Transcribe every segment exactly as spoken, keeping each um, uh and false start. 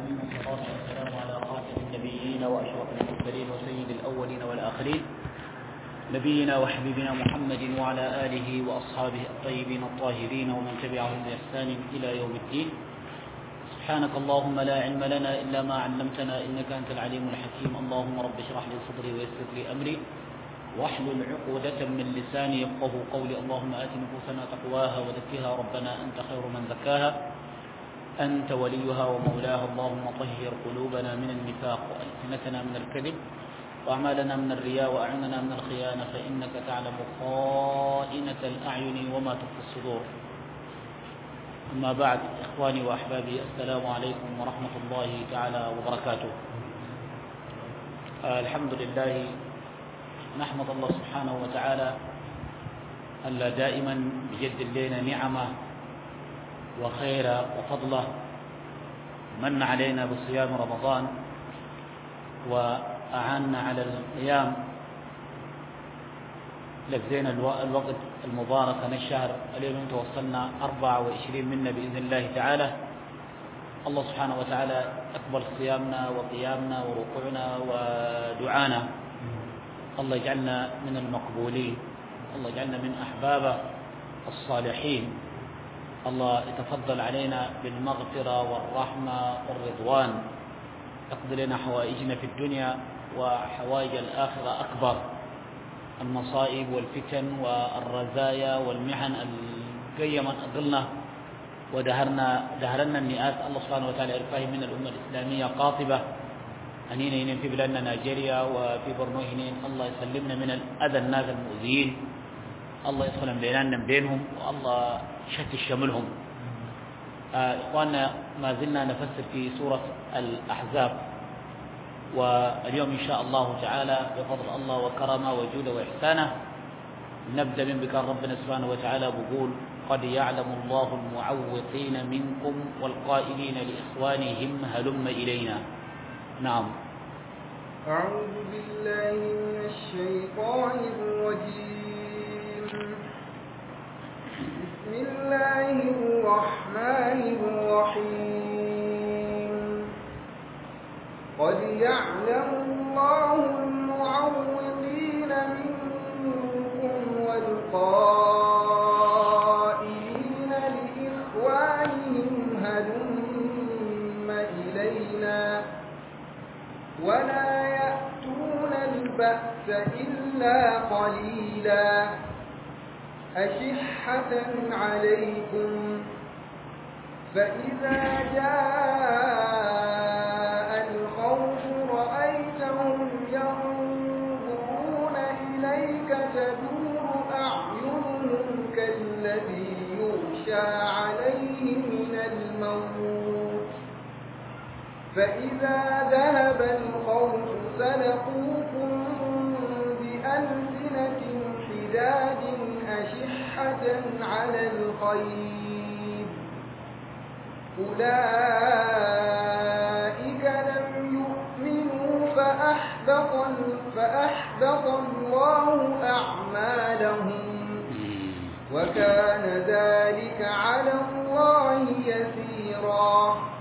ثم الصلاة والسلام على خاتم النبيين وأشرف المرسلين وسيد الأولين والآخرين نبينا وحبيبنا محمد وعلى آله وأصحابه الطيبين الطاهرين ومن تبعهم بإحسان إلى يوم الدين. سبحانك اللهم لا علم لنا إلا ما علمتنا إنك أنت العليم الحكيم. اللهم رب اشرح لي صدري ويسر لي أمري واحلل عقدة من لساني يفقه قولي. اللهم آت نفوسنا تقواها وزكها ربنا أنت خير من زكاها أنت وليها ومولاها. اللهم طهر قلوبنا من النفاق وألسنتنا من الكذب وأعمالنا من الرياء وأعيننا من الخيانة فإنك تعلم خائنة الأعين وما تخفي الصدور. أما بعد، إخواني وأحبابي، السلام عليكم ورحمة الله تعالى وبركاته. آه الحمد لله، نحمد الله سبحانه وتعالى ألا دائما بجد لنا نعمه وخيره وفضله، من علينا بصيام رمضان وأعاننا على القيام، لجزينا الوقت المبارك من الشهر. اليوم توصلنا أربعة وعشرين منا بإذن الله تعالى. الله سبحانه وتعالى أكبر صيامنا وقيامنا وركوعنا ودعانا. الله يجعلنا من المقبولين، الله يجعلنا من أحبابه الصالحين. الله يتفضل علينا بالمغفرة والرحمة والرضوان، يقضي لنا حوائجنا في الدنيا وحوائج الآخرة أكبر. المصائب والفتن والرزايا والمحن القيمة أضلنا ودهرنا دهرنا النئات. الله سبحانه وتعالى يرفعه من الأمة الإسلامية قاطبة هنين هنين في بلادنا نيجيريا وفي برنو هنين. الله يسلمنا من الأذى الناس المؤذيين، الله يدخل بيننا بينهم، والله يشتت شملهم. آه إخواننا، ما زلنا نفسر في سورة الأحزاب، واليوم إن شاء الله تعالى بفضل الله وكرمه وجوده وإحسانه نبدأ من بكار ربنا سبحانه وتعالى بقول: قد يعلم الله المعوقين منكم والقائلين لإخوانهم هلم إلينا. نعم. أعوذ بالله من الشيطان الرجيم. بسم الله الرحمن الرحيم. قد يعلم الله المعوقين منكم والقائلين لإخوانهم هلم إلينا ولا يأتون البأس إلا قليلا أشحة عليكم فإذا جاء الخوف رأيتهم ينظرون إليك تدور أعينهم كالذي يغشى عليه من الموت فإذا ذهب الخوف سلقوكم بألسنة حداد أشحة على الخير أولئك لم يؤمنوا فأحبط, فأحبط الله أعمالهم وكان ذلك على الله يسيرا.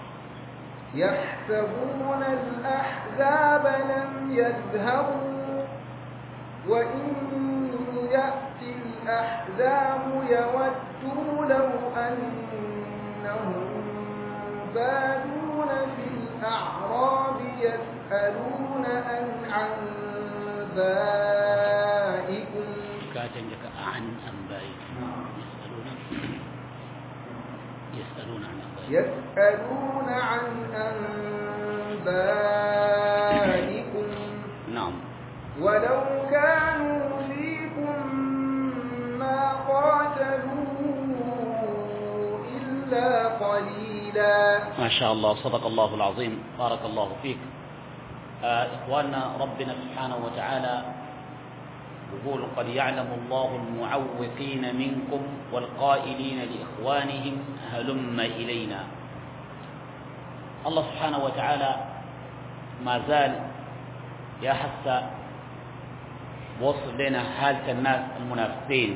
يحسبون الأحزاب لم يذهبوا وإن يأتي الأحزاب يودوا لو أنهم بادون في الأعراب يسألون عن أنبائكم عن أنبائكم يسألون عن أنبائكم يسألون عن أنبائكم. نعم. ولو كانوا فيكم ما قاتلوا إلا قليلا. ما شاء الله، صدق الله العظيم، بارك الله فيك. آه إخواننا، ربنا سبحانه وتعالى يقول: قد يعلم الله المعوقين منكم والقائلين لإخوانهم هلم إلينا. الله سبحانه وتعالى ما زال يحث وصل لنا حالة الناس المنافقين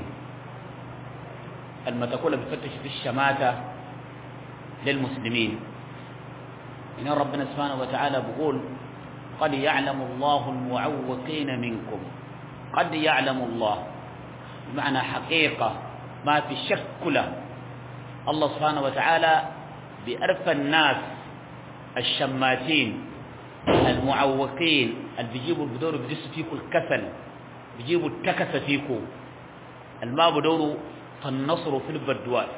المتكولة بفتش في الشماتة للمسلمين. إن ربنا سبحانه وتعالى بيقول قد يعلم الله المعوقين منكم. قد يعلم الله بمعنى حقيقة ما في شك كله. الله سبحانه وتعالى بأرف الناس الشماتين المعوقين اللي بيجيبوا بدور بيدسوا فيكم الكسل، بيجيبوا التكس فيكم، الما بدوروا فالنصر في البدواس.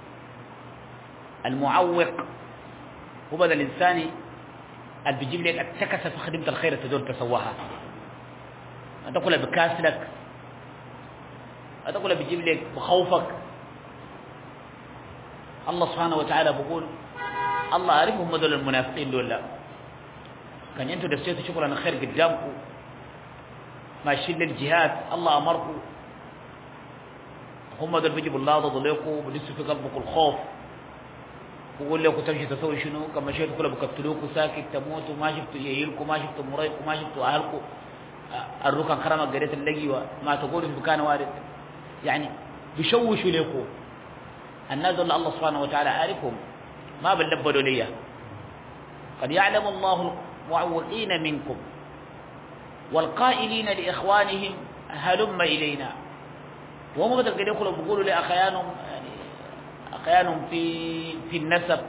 المعوق هو بدل الإنساني اللي بيجيب لك التكس في خدمة الخير تدور تسواها. أنت كلها بكاسلك، أنت كلها بيجيب لك بخوفك. الله سبحانه وتعالى بيقول الله عارفهم دول المنافقين دول. لا كان انتوا دسيتوا شغل انا خير قدامكم ماشيين للجهاد، الله امركم، هم دول بيجيبوا الله ضد لكم وبيدسوا في قلبكم الخوف ويقول لكم تمشي تسوي شنو؟ كما مشيتوا كلها بقتلوكم ساكت تموتوا، ما شفتوا يهيلكم، ما شفتوا مريكم، ما شفتوا اهلكم، الركن كرمك قريت اللقي وما تقولوا في مكان وارد. يعني بيشوشوا لكم الناس دول. الله سبحانه وتعالى عارفهم ما بلبدوا ليه. قد يعلم الله المعوقين منكم والقائلين لإخوانهم هلم إلينا. وهم بدل كده يقولوا بيقولوا لأخيانهم يعني أخيانهم في في النسب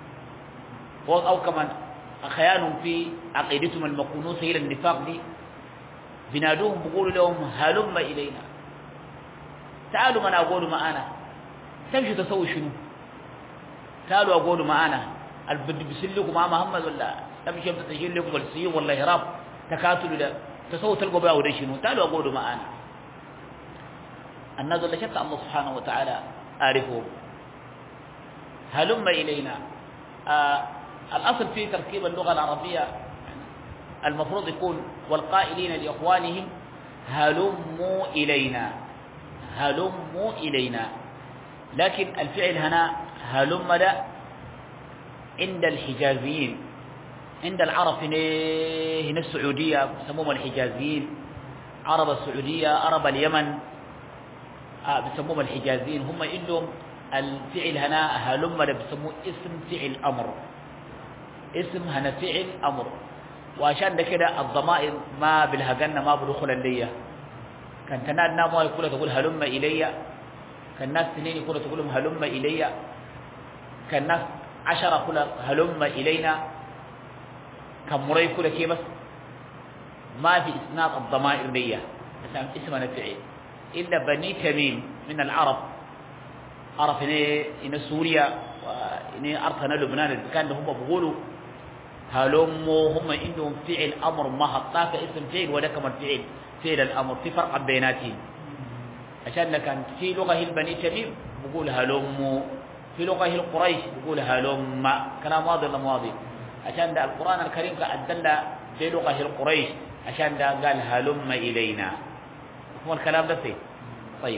أو كمان أخيانهم في عقيدتهم المكنوسة إلى النفاق دي، بنادوهم بيقولوا لهم هلم إلينا، تعالوا من أقولوا معنا، تمشوا تسوي شنو؟ تعالوا أقولوا معنا، البدي بيسلكوا مع محمد ولا تمشي تشيل لكم السيوف ولا هراب تكاتلوا ده تسووا تلقوا بها وده شنو؟ تعالوا أقولوا معنا. الناس اللي شتى الله سبحانه وتعالى عارفهم. هلم إلينا. آه الأصل في تركيب اللغة العربية المفروض يكون والقائلين لإخوانهم هلموا إلينا، هلموا إلينا. لكن الفعل هنا هلم ده عند الحجازيين، عند العرب هنا السعودية بسموهم الحجازيين، عرب السعودية، عرب اليمن آه بسموهم الحجازيين. هم عندهم الفعل هنا هلم ده بسموه اسم فعل أمر، اسم هنا فعل أمر. وعشان ده كده الضمائر ما بالهجنة ما بدخل اللية. كان تنال ناموا يقول تقول هلم إلي، كان ناس اثنين يقولوا تقول لهم هلم إلي، كان ناس عشرة يقول هلم إلينا، كان مرة يقول كي بس ما في إسناد الضمائر لية مثلا اسمنا فعل إلا بني تميم من العرب، عرف هنا سوريا وهنا أرضنا لبنان كان هم بيقولوا هلموا، هم عندهم فعل أمر ما حطاك اسم فعل ولا كمان فعل فعل الأمر، في فرق بيناتهم. عشان كان في لغة البني تميم بقول هلموا، في لغة القريش بقول هلم. كلام واضح ولا واضح؟ عشان ده القرآن الكريم أدل في لغة القريش، عشان ده قال هلم إلينا. هو الكلام ده فيه. طيب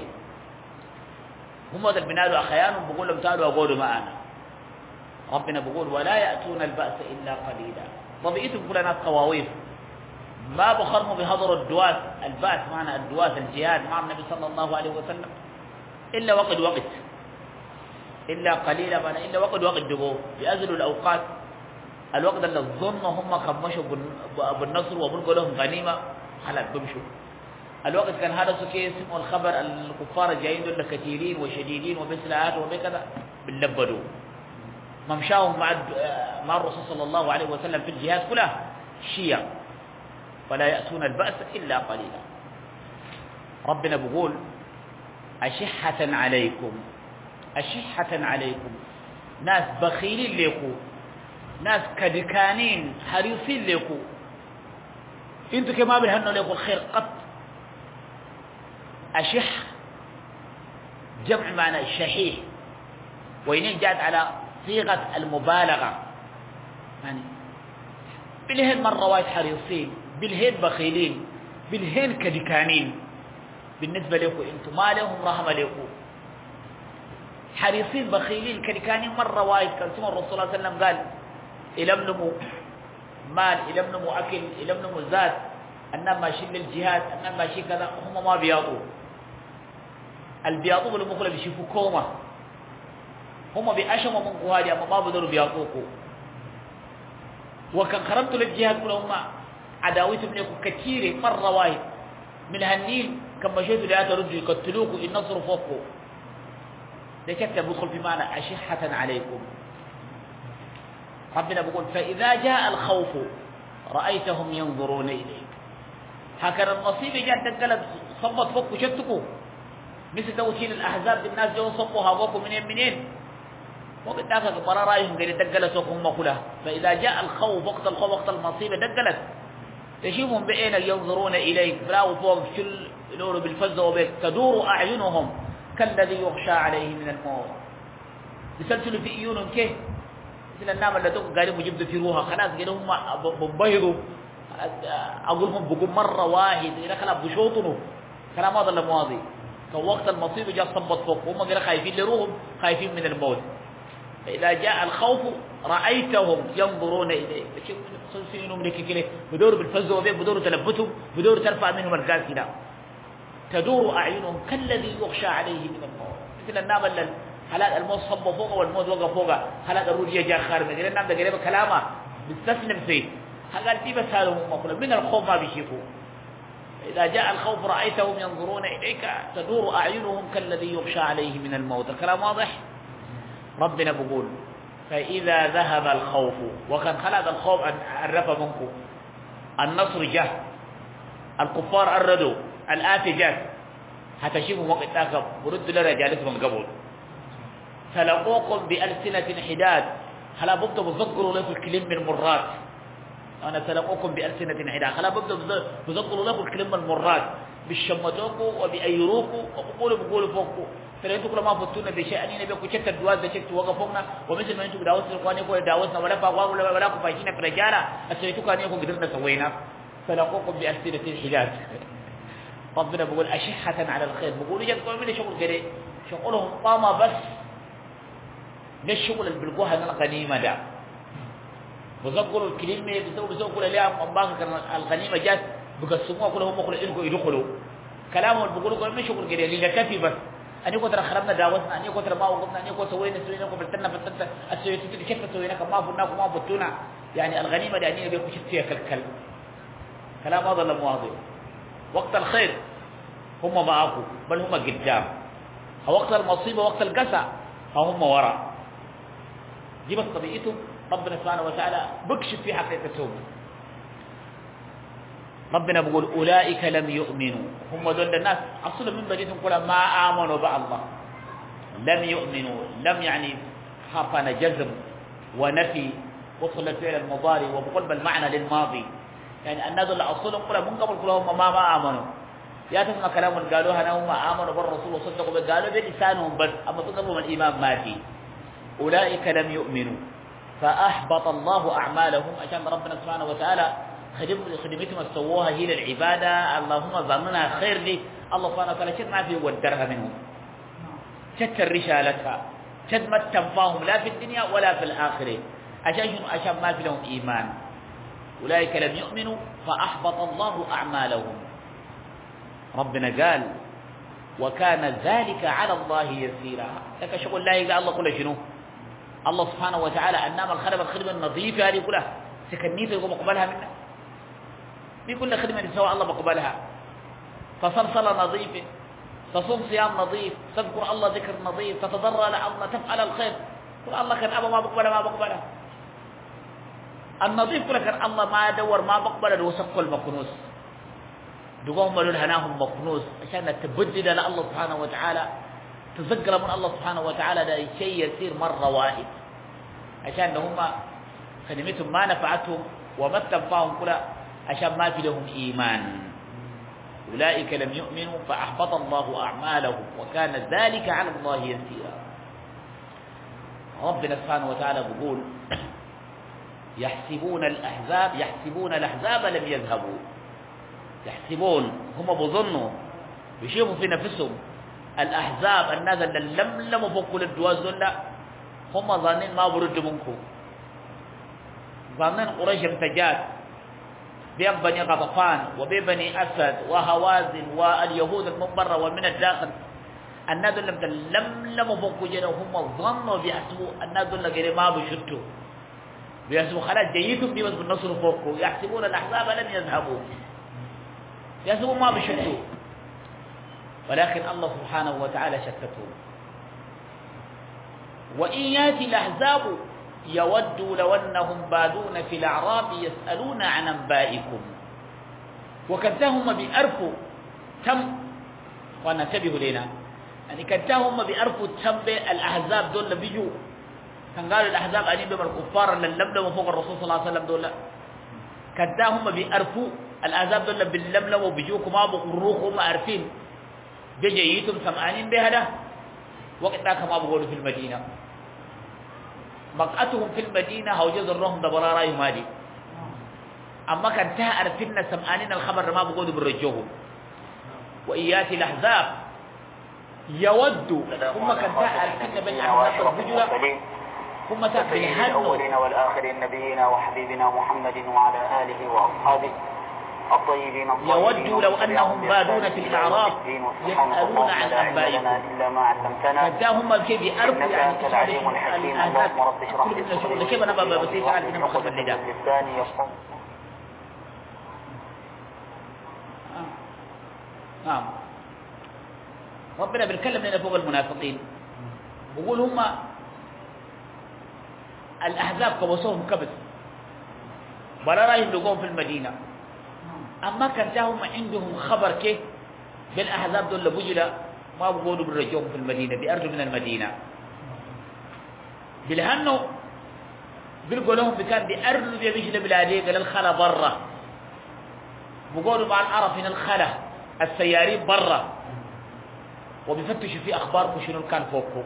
هم ذا بنادوا أخيانهم بقول لهم تعالوا أقولوا معنا. ربنا بقول ولا يأتون البأس إلا قليلا. طبيعتهم كل ناس قواويف ما بخرموا بهضر الدواس، البأس معنى الدواس الجهاد مع النبي صلى الله عليه وسلم إلا وقت وقت، إلا قليلا معنى إلا وقت وقت دقوا بأزلوا الأوقات. الوقت اللي الظن هم خمشوا بالنصر وبلقوا لهم غنيمة خلاص بمشوا. الوقت كان هذا سكيس والخبر الكفار جايين دول كثيرين وشديدين وبسلاحات وبكذا بنلبدوا ممشاهم مع مع الرسول صلى الله عليه وسلم في الجهاد كلها شيع، ولا يأتون البأس إلا قليلا. ربنا بيقول أشحة عليكم، أشحة عليكم، ناس بخيلين لكم، ناس كدكانين حريصين لكم، انتوا كما بيهنوا لكم الخير قط. أشح جمع معنى الشحيح، وإنين جاءت على صيغة المبالغة، يعني بالهين مرة وايد حريصين، بالهين بخيلين، بالهين كدكانين بالنسبة لكم انتم، ما لهم رحمة لكم. حريصين بخيلين كدكانين مرة وايد. كان سمع الرسول صلى الله عليه وسلم قال إلمنموا مال، إلمنموا أكل، إلمنموا زاد، أنما ماشيين للجهاد، أنما ماشيين كذا، هم ما بياضوا. البياضوا بالمخلة بيشوفوا كومة، هم بيأشموا من قهادي أما ما بدروا بياضوكوا. وكان خرمت للجهاد كلهم عداوتهم لكم كثير مرة واحد من هالنيل كما مشيتوا لآيات رجل يقتلوكم إن نصروا فوقكم ده كتب يدخل في معنى أشحة عليكم. ربنا بيقول فإذا جاء الخوف رأيتهم ينظرون إليك. هكذا النصيب جاء تنقلت صبت فوق وشتكوا مثل توتين الأحزاب الناس جو صبوا هاقوكم منين منين وقت ذاك مرة رأيهم قال تنقلت سوقهم كلها. فإذا جاء الخوف وقت الخوف وقت المصيبة تنقلت تشوفهم بعينك ينظرون إليك براو فوق كل لون بالفزة وبيك تدور أعينهم كالذي يغشى عليه من الموت بسلسل في عيونهم كيف مثل النام اللي تقول قالوا مجبد في روحها خلاص قالوا هم بنبهضوا أقول هم بقوا مرة واحد إذا خلاص بشوطنوا كلام هذا الماضي فوقت المصيبة جاء صبت فوق هم قالوا خايفين لروحهم خايفين من الموت. فإذا جاء الخوف رأيتهم ينظرون إليك شوف سنسينهم لك كده بدور بالفزة وبيك بدور تلبتهم بدور ترفع منهم الغاز كده تدور أعينهم كالذي يغشى عليه من الموت مثل النام اللي حالات الموت صب فوقه والموت وقف فوقه حالات الرجية جاء خارج قال النام ده قريبا كلامه بيستسلم فيه قال في بس هذا هم من الخوف ما بيشوفوا. إذا جاء الخوف رأيتهم ينظرون إليك تدور أعينهم كالذي يغشى عليه من الموت. الكلام واضح. ربنا بيقول فإذا ذهب الخوف وكان خلق الخوف أن عرف منكم النصر جاء الكفار أردوا الآتي جاء هتشوفوا وقت ذاك برد لرجالتهم من قبل فلقوكم بألسنة حداد هلا ببدأ بذكروا لكم الكلمة المرات أنا سلقوكم بألسنة حداد هلا ببدأ بذكروا لكم الكلمة المرات بالشمتوكوا وبأيروكوا وبقولوا بقولوا فوقوا فلأنتم كل ما فتونا بشيء أننا بيكون شتى الدواز ده شكت وقفونا ومثل ما أنتم داوسنا القوانين يقول داوسنا ولا فاقوا ولا ولا كفايشين في رجالة أسويتوا كان يكون قدرنا سوينا فلقوكم بألسنة الحداد. ربنا بيقول أشحة على الخير بيقولوا يا تقولوا من شغل كده شغلهم طامة بس ده الشغل اللي بيلقوها من الغنيمة ده بيقولوا الكلمة بيسووا بيسووا كل ليها أمبارح كان الغنيمة جات بيقسموها كلهم مخلوا إلكوا يدخلوا كلامهم بيقولوا كل من شغل كده اللي كافي بس أن يكون ترى خربنا داوسنا أن يكون ترى ما وقفنا أن يكون سوينا سوينا يكون بلتنا بلتنا السويت اللي كيف سوينا كما فينا كما فتونا يعني الغنيمة دي أني بيكون شفت فيها كالكل كلام هذا المواضيع. وقت الخير هم معاكم بل هم قدام وقت المصيبة وقت القسى هم وراء دي بس طبيعتهم. ربنا سبحانه وتعالى بكشف في حقيقتهم. ربنا بيقول أولئك لم يؤمنوا هم دول الناس أصلا من بديتهم كلها ما آمنوا بالله لم يؤمنوا لم يعني حرفنا جزم ونفي وصل الفعل المضارع وبقلب المعنى للماضي يعني الناس اللي أصلهم كلها من قبل كلهم ما ما آمنوا يا تسمع كلام قالوها أنا هم آمنوا بالرسول وصدقوا به قالوا بلسانهم بس أما تقبلوا الإيمان ما في. أولئك لم يؤمنوا فأحبط الله أعمالهم عشان ربنا سبحانه وتعالى خدمتهم سووها هي للعبادة اللهم ظننا خير لي الله سبحانه وتعالى شد ما في ودرها منهم شد رسالتها شد ما تنفاهم لا في الدنيا ولا في الآخرة عشان عشان ما في لهم إيمان. أولئك لم يؤمنوا فأحبط الله أعمالهم. ربنا قال وكان ذلك على الله يسيرا لك شغل لا يقال الله كل شنو الله سبحانه وتعالى أنام الخدمة الخدمة النظيفة هذه كلها سكنيته يقوم بقبلها منه بكل خدمة سواء الله بقبلها فصلصلة نظيفة تصوم صيام نظيف تذكر الله ذكر نظيف تتضرع لله تفعل الخير قل الله كان أبا ما بقبلها ما بقبلها النظيف كله كان الله ما يدور ما بقبله وسبق المكنوس دقوهم ملون هناهم مكنوس عشان تبدل لله سبحانه وتعالى تذكر من الله سبحانه وتعالى ده شيء يصير مرة واحد عشان هم خدمتهم ما نفعتهم وما تنفعهم كلها عشان ما في لهم إيمان. أولئك لم يؤمنوا فأحبط الله أعمالهم وكان ذلك على الله يسيرا. ربنا سبحانه وتعالى بيقول يحسبون الأحزاب يحسبون الأحزاب لم يذهبوا يحسبون هم بظنوا بيشوفوا في نفسهم الأحزاب الناس اللي لم لم فوقوا للدواز دول هم ظانين ما برد منكم ظانين قريش امتجات بين بني غطفان وبني أسد وهوازن واليهود من برا ومن الداخل الناس اللي لم لم فوقوا جنوا هم ظنوا بيحسبوا الناس اللي ما بيشتوا بيحسبوا خلاص جيتم دي بس بالنصر فوقكم يحسبون الأحزاب لن يذهبوا يحسبوا ما بشدوا ولكن الله سبحانه وتعالى شتتهم وإن يأتي الأحزاب يودوا لو أنهم بادون في الأعراب يسألون عن أنبائكم وكنتهم بأرفوا تم وننتبه لنا يعني كنتهم بأرفوا تم الأحزاب دول بيجوا كان قالوا الأحزاب أني بما الكفار اللي لملموا فوق الرسول صلى الله عليه وسلم دول كنتهم بأرفوا الأحزاب دول باللملم وبيجوكم ما بقروكم ما عارفين بجيتم سمعانين بهذا وقت ذاك ما بقولوا في المدينة مقعتهم في المدينة هوجز الرهم دبرارا يمادي أما كان تهأر فينا سمعانين الخبر ما بقولوا بالرجوهم وإياتي الأحزاب يودوا ثم كان تهأر فينا بالأحزاب الرجوة ثم تأتي الأولين والآخرين نبينا وحبيبنا محمد وعلى آله وأصحابه الطيبين الطاهرين يودوا لو أنهم بادون في الأعراب يسألون عن أنبائكم إلا ما علمتنا فداهم كيف يأرفوا يعني إنك العليم الحكيم اللهم رب اشرح لي صدري كيف أنا بابا بسيط على إنه مخبر النداء لساني يفقه نعم ربنا بيتكلم لنا فوق المنافقين بيقول هم الأحزاب كبسوهم كبس ولا رايهم لقوم في المدينة أما كان جاهم عندهم خبر كيف بالأحزاب دول بجلة ما بقولوا بالرجوم في المدينة بأرجو من المدينة بالهنو بيلقوا لهم بكان بأرجو بيجلة بلادية قال الخلا برة بقولوا مع العرب هنا الخلا السيارين برة وبيفتشوا في أخباركم شنو كان فوقكم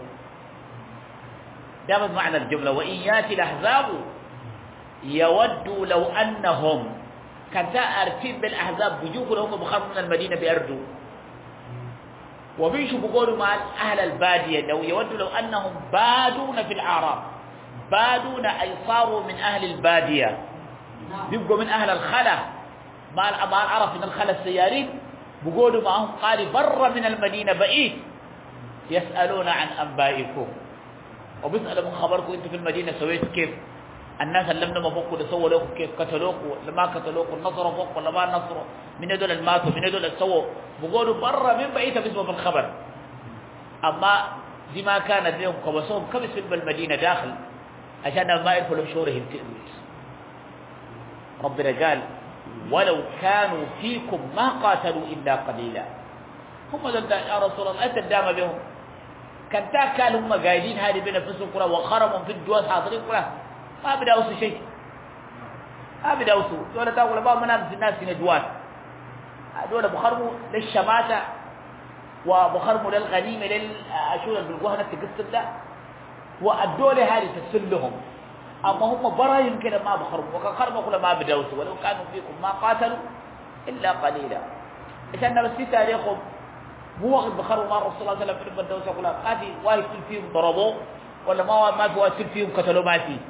ده معنى الجملة وإن ياتي الأحزاب يودوا لو أنهم كان تأرتيب بالأحزاب بيجوكوا لهم بخرج من المدينة بيردوا وبيشوا بيقولوا مع أهل البادية لو يودوا لو أنهم بادون في الأعراب بادون أي صاروا من أهل البادية بيبقوا من أهل الخلا مع العرب من الخلا السيارين بيقولوا معهم قال بر من المدينة بعيد يسألون عن أنبائكم وبيسألوا من خبركم أنتم في المدينة سويتوا كيف الناس اللي لم فوقوا اللي سووا لكم كيف قتلوكوا ولا ما قتلوكوا نصروا فوق ولا ما نصروا من هذول اللي ماتوا من هذول اللي سووا بيقولوا برا من بعيد بيسمعوا في الخبر أما دي ما كانت لهم كبسوهم كم اسم المدينة داخل عشان ما يدخلوا شورهم تأويل ربنا قال ولو كانوا فيكم ما قاتلوا إلا قليلا هم ذل يا رسول الله أنت الدام بهم كان تاكل هم قايدين هذه بنفسهم كلها وخرموا في الجواز حاضرين كلها ما بدأوا شيء ما بدأوا دولة تقول بقى منام الناس في ندوات دولة بخرموا للشماتة وبخرموا للغنيمة للأشورة بالقهنة تقصد ده والدولة هذه تسلهم أما هم براهم كده ما بخرموا وكان خرموا كلها ما بدأوا ولو كانوا فيكم ما قاتلوا إلا قليلا عشان بس في تاريخهم مو وقت بخروا مع الرسول صلى الله عليه وسلم في الدوسة كلها ما في واحد فيهم ضربوه ولا ما ما في واحد فيهم قتلوا ما في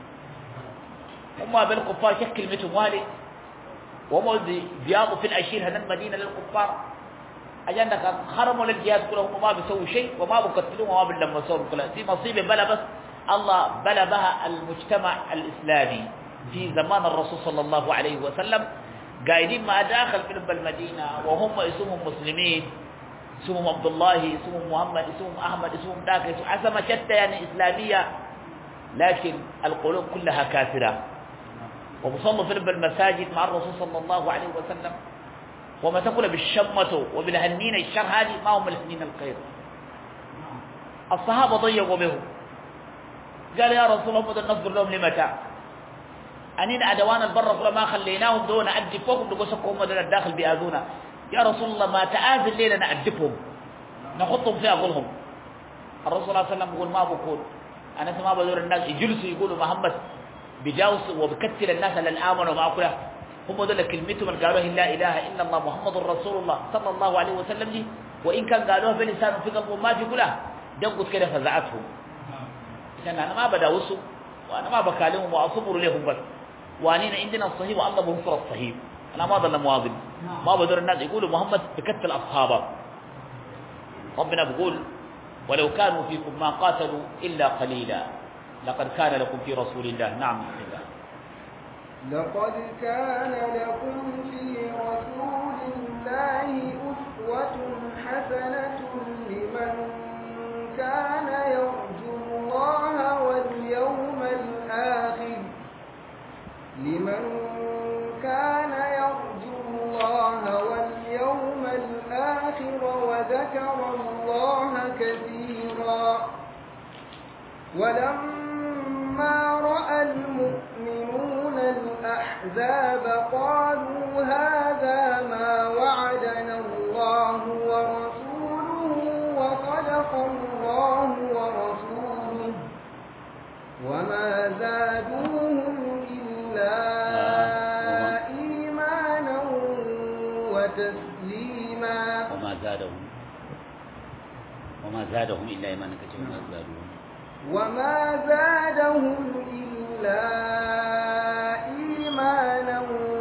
هم بالكفار شك كلمتهم والي وهم بياضوا في العشير هذا المدينة للكفار عشان خرموا للجهاد كلهم هم ما بيسووا شيء وما بيقتلوا وما بيلموا سووا كلها دي مصيبة بلا بس الله بلا بها المجتمع الإسلامي في زمان الرسول صلى الله عليه وسلم قاعدين ما داخل في المدينة وهم اسمهم مسلمين اسمهم عبد الله اسمهم محمد اسمهم أحمد اسمهم ذاك اسمهم عسمة شتى يعني إسلامية لكن القلوب كلها كافرة ومصلوا في المساجد مع الرسول صلى الله عليه وسلم وما تقول بالشمة وبالهنين الشر هذه ما هم الهنين الخير الصحابة ضيقوا بهم قال يا رسول الله بدنا نصبر لهم لمتى أنين أدوان البر ما خليناهم دون أدفوكم لقصكم ودنا الداخل بآذونا يا رسول الله ما تآذي الليلة نأدفهم نخطهم في أغلهم الرسول صلى الله عليه وسلم يقول ما بقول أنا ما بدور الناس يجلسوا يقولوا محمد بجاوس وبكتل الناس اللي آمنوا معه كلها هم دول كلمتهم اللي قالوها لا إله إلا الله محمد رسول الله صلى الله عليه وسلم دي وإن كان قالوها بلسانهم في قلبهم ما في كلها دقت كده فزعتهم عشان أنا ما بداوسوا وأنا ما بكلمهم وأصبر لهم بس وأنينا عندنا الصهيب والله بنصر الصهيب أنا ما ضل مواظب ما بدور الناس يقولوا محمد بكتل أصحابه ربنا بيقول ولو كانوا فيكم ما قاتلوا إلا قليلا لقد كان لكم في رسول الله نعم بسم الله لقد كان لكم في رسول الله أسوة حسنة لمن كان يرجو الله واليوم الآخر لمن كان يرجو الله واليوم الآخر وذكر الله كثيرا ولما رأى المؤمنون الأحزاب قالوا هذا ما وعدنا الله ورسوله وصدق الله ورسوله وما زادوهم إلا إيمانا وتسليما وما زادهم وما زادهم إلا إيمانا كثيرا زادوهم وما زادهم إلا إيمانا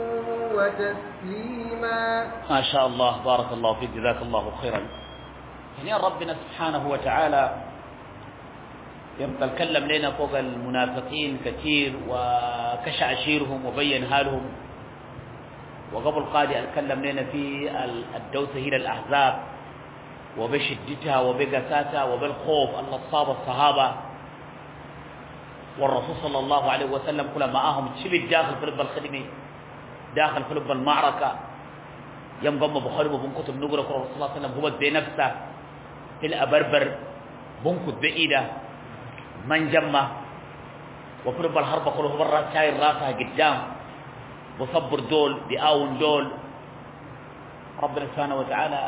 وتسليما ما شاء الله بارك الله فيك جزاك الله خيرا. هنا ربنا سبحانه وتعالى يبقى تكلم لنا فوق المنافقين كثير وكشعشيرهم وبين حالهم، وقبل قادي أتكلم لنا في الدوسة هي الأحزاب وبشدتها وبقساتها وبالخوف أن أصاب الصحابة والرسول صلى الله عليه وسلم كل معهم تشبه داخل في لب الخدمة داخل في لب المعركة يمقم بخارب وبنكت بنقرأ الرسول صلى الله عليه وسلم هو بنفسه في الأبربر بنكت بإيده من جمع وفي لب الحرب كله هو الرأس شاير راسها قدام وصبر دول بآون دول. ربنا سبحانه وتعالى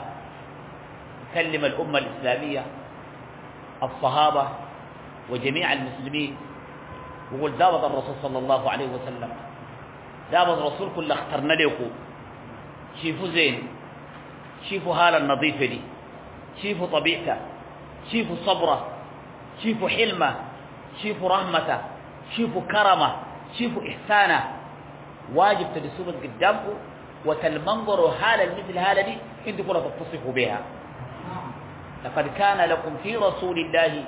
كلم الأمة الإسلامية الصحابة وجميع المسلمين وقل دابط الرسول صلى الله عليه وسلم دابط الرسول كل اخترنا لكم شيفوا زين شيفوا هالة النظيفة دي شيفوا طبيعته شيفوا صبره شيفوا حلمه شيفوا رحمته شيفوا كرمه شيفوا إحسانه. واجب تدسوبة قدامكم وتلمنظروا حالة مثل هالة دي انتوا كلها تتصفوا بها. لقد كان لكم في رسول الله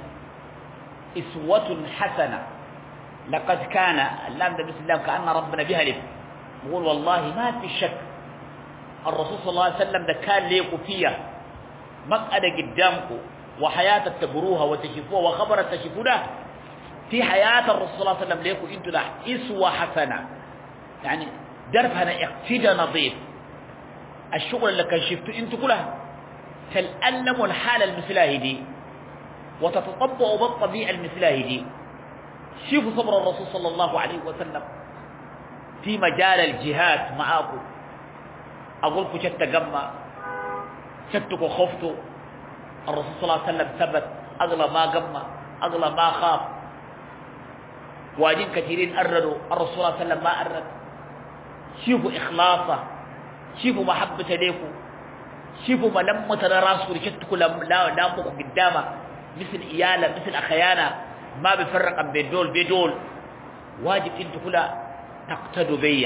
إسوة حسنة. لقد كان اللام ده بسم الله كأن ربنا بهلف يقول والله ما في شك الرسول صلى الله عليه وسلم ده كان ليكم فيها مقعدة قدامكم وحياة تبروها وتشوفوها وخبر تشوفوها في حياة الرسول صلى الله عليه وسلم ليكم انتوا ده إسوة حسنة يعني درفها اقتدى نظيف. الشغل اللي كان شفتوا انتوا كلها تتألموا الحالة المثلاه دي وتتطبعوا بالطبيعة المثلاه دي. شوفوا صبر الرسول صلى الله عليه وسلم في مجال الجهاد معاكم. أقولكم شت قمة شتكوا خفتوا الرسول صلى الله عليه وسلم ثبت أغلى ما قمة أغلى ما خاف. واجين كثيرين أردوا الرسول صلى الله عليه وسلم ما أرد. شوفوا إخلاصه شوفوا محبة ليكم شوفوا ملمة راسه لشتكوا لامكم قدامه مثل إيالة مثل أخيانا ما بيفرق بين دول بدول. واجب انتوا كلها تقتدوا بيا.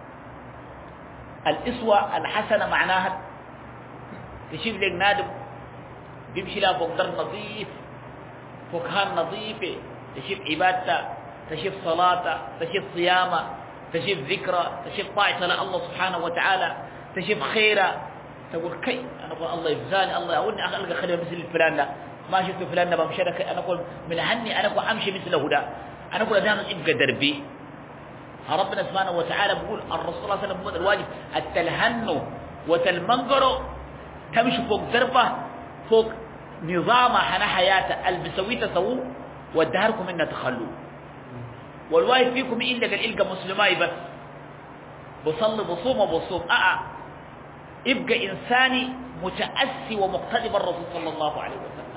الإسوة الحسنة معناها تشوف لك نادم بيمشي لها فوق در نظيف فوق هان نظيفة تشوف عبادته تشوف صلاته تشوف صيامه تشوف ذكره تشوف طاعته لله سبحانه وتعالى تشوف خيره تقول كي أنا أقول الله يفزاني الله أقولني ألقى خليه مثل فلان ده ما شفت فلان ده بمشي لك أنا أقول من هني أنا أقول أمشي مثله ده أنا أقول دائما ابقى دربي. ربنا سبحانه وتعالى بيقول الرسول صلى الله عليه وسلم بيقول الواجب التلهنوا وتلمنقروا تمشي فوق دربه فوق نظام حنا حياته البسوي تسووه والدهركم إن تخلوا والواجب فيكم إلا قال إلقى مسلماي بس بصلي بصوم وبصوم أأ ابقى إنساني متأسي ومقتدي بالرسول صلى الله عليه وسلم.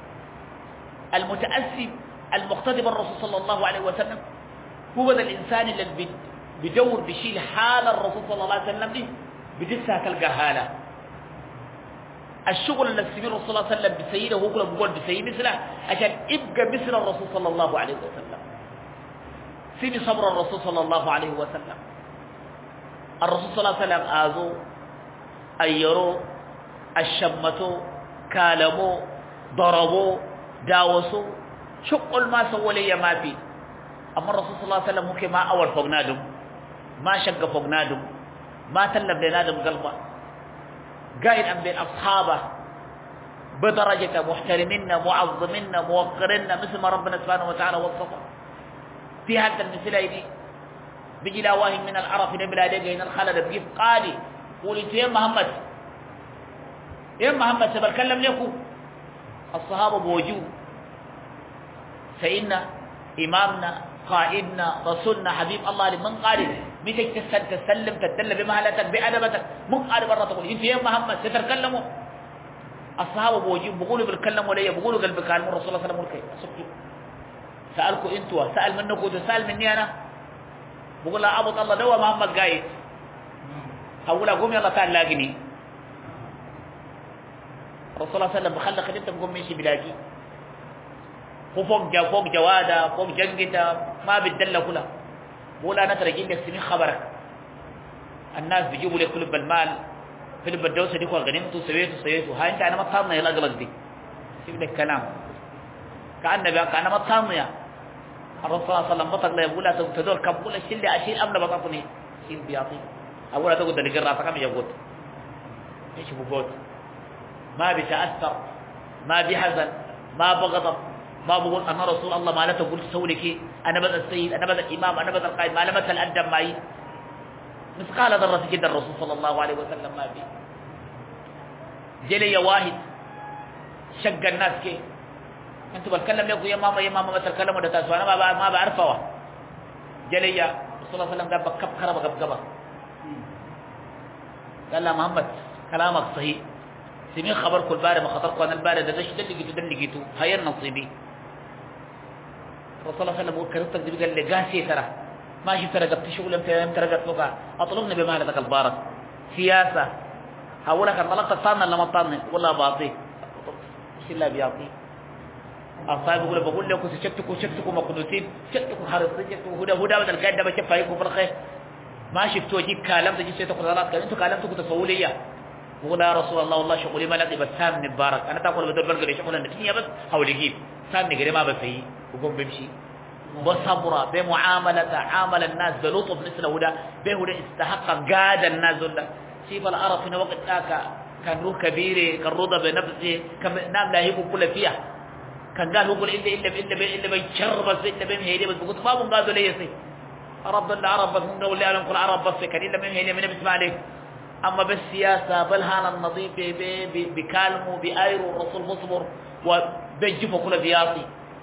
المتأسي المقتدي بالرسول صلى الله عليه وسلم هو ذا الإنسان اللي بدور بشيل حال الرسول صلى الله عليه وسلم دي بدسها تلقى حالة. الشغل اللي سمير الرسول صلى الله عليه وسلم بسيده هو كله بيقول بسيد مثله عشان ابقى مثل الرسول صلى الله عليه وسلم. سيدي صبر الرسول صلى الله عليه وسلم. الرسول صلى الله عليه وسلم آذوه أيروا الشمتوا كالموا ضربوا داوسوا شقل ما سوى لي ما في. أما الرسول صلى الله عليه وسلم هو كما أول فوقنادم ما شق فوق نادم ما تلف لنادم قلبه قائد أم بين أصحابه بدرجة محترمين معظمين موقرين مثل ما ربنا سبحانه وتعالى وصفه في هذا المثال دي بيجي لاواهي من العرف نبلا دقه إن الخلد بيف قالي قولي يا محمد يا محمد سبكلم لكم الصحابة بوجوه فإن إمامنا قائدنا رسولنا حبيب الله لمن قال بيتك تسلم تدل بمهلتك بأدبتك من قال برا تقول انت يا محمد ستتكلموا الصحابة بوجوه بيقولوا بالكلم ولا بيقولوا قلبك على الرسول صلى الله عليه وسلم سألكم انتوا سأل منكم وسأل مني أنا بقول له عبد الله دوا محمد قايد هقول قوم يلا تعال لاقني الرسول صلى الله عليه وسلم بخلق انت بقوم ماشي بلاقي هو فوق جو فوق جواده فوق جنجته ما بتدل كلها بقول انا ترى جيب لك سمين خبرك الناس بيجيبوا لك كلب المال كلب الدوسه دي غنيمته سويته سويته ها انت انا ما تصامنا يلا قلق دي سيب لك كلام كأن بقى انا ما تصامنا الرسول صلى الله عليه وسلم بطل لا يقول لا تدور كم بقول اشيل لي اشيل امر بطاطني شيل بيعطي اقول تقول ده اللي راسك كم يقول ايش بقول ما بيتاثر ما بيحزن ما بغضب ما بقول انا رسول الله ما لا تقول تسوي لك انا بدل السيد انا بدل الامام انا بدل القائد ما لمثل ادم معي مثقال ذره جدا الرسول صلى الله عليه وسلم ما بي جلي واحد شق الناس كيف انتوا بتكلم لكم يا ماما يا ماما بتكلموا ده تاسو انا ما ما بعرفه جلي رسول الله صلى الله عليه وسلم قال بكب خرب قبقبه قال له محمد كلامك صحيح سمين خبركم الباري ما خطركم انا الباري ده دش دلقيتو دلقيتو هي النصيبي الرسول صلى الله عليه وسلم يقول كرتك دي قال لي قاسي ترى ما شفت رقبت شغل انت انت رقبت لك اطلبني بمالك البارك سياسه هقول لك انطلقت صارنا لما طارني والله بعطيك ايش الله بيعطيك الصاحب يقول بقول لكم شتكوا شتكوا مقدوسين شتكوا حريصين شتكوا هدى هدى بدل القاعد ده بشوف فيكم في الخير ما شفتوا جيك كلام تجي شتكوا خلاص كان انتوا كلامكم تسووا لي بقول يا رسول الله والله شغلي ما لقي بس سامني مبارك انا تاكل بدل برجر شغل الدنيا بس حاول يجيب سامني غير ما بفي وقوم بمشي بصبر بمعامله عامل الناس بلطف مثل هدى بهدى استحق قاد الناس ذل شيف العرب في وقت ذاك كان روح كبير كان رضا بنفسه كان نام لا يبو كل فيها كان قال هو قل إلا إلا إلا إلا بيشرب بس إلا بهم هيدي بس بقول ما بون قالوا لي يسي رب العرب بس من قول لي أنا كل عرب بس كان إلا بهم هيدي من بسمع عليك أما بالسياسة بالهان النظيف بكلمه بأيره الرسول مصبر وبيجفه كل بياطي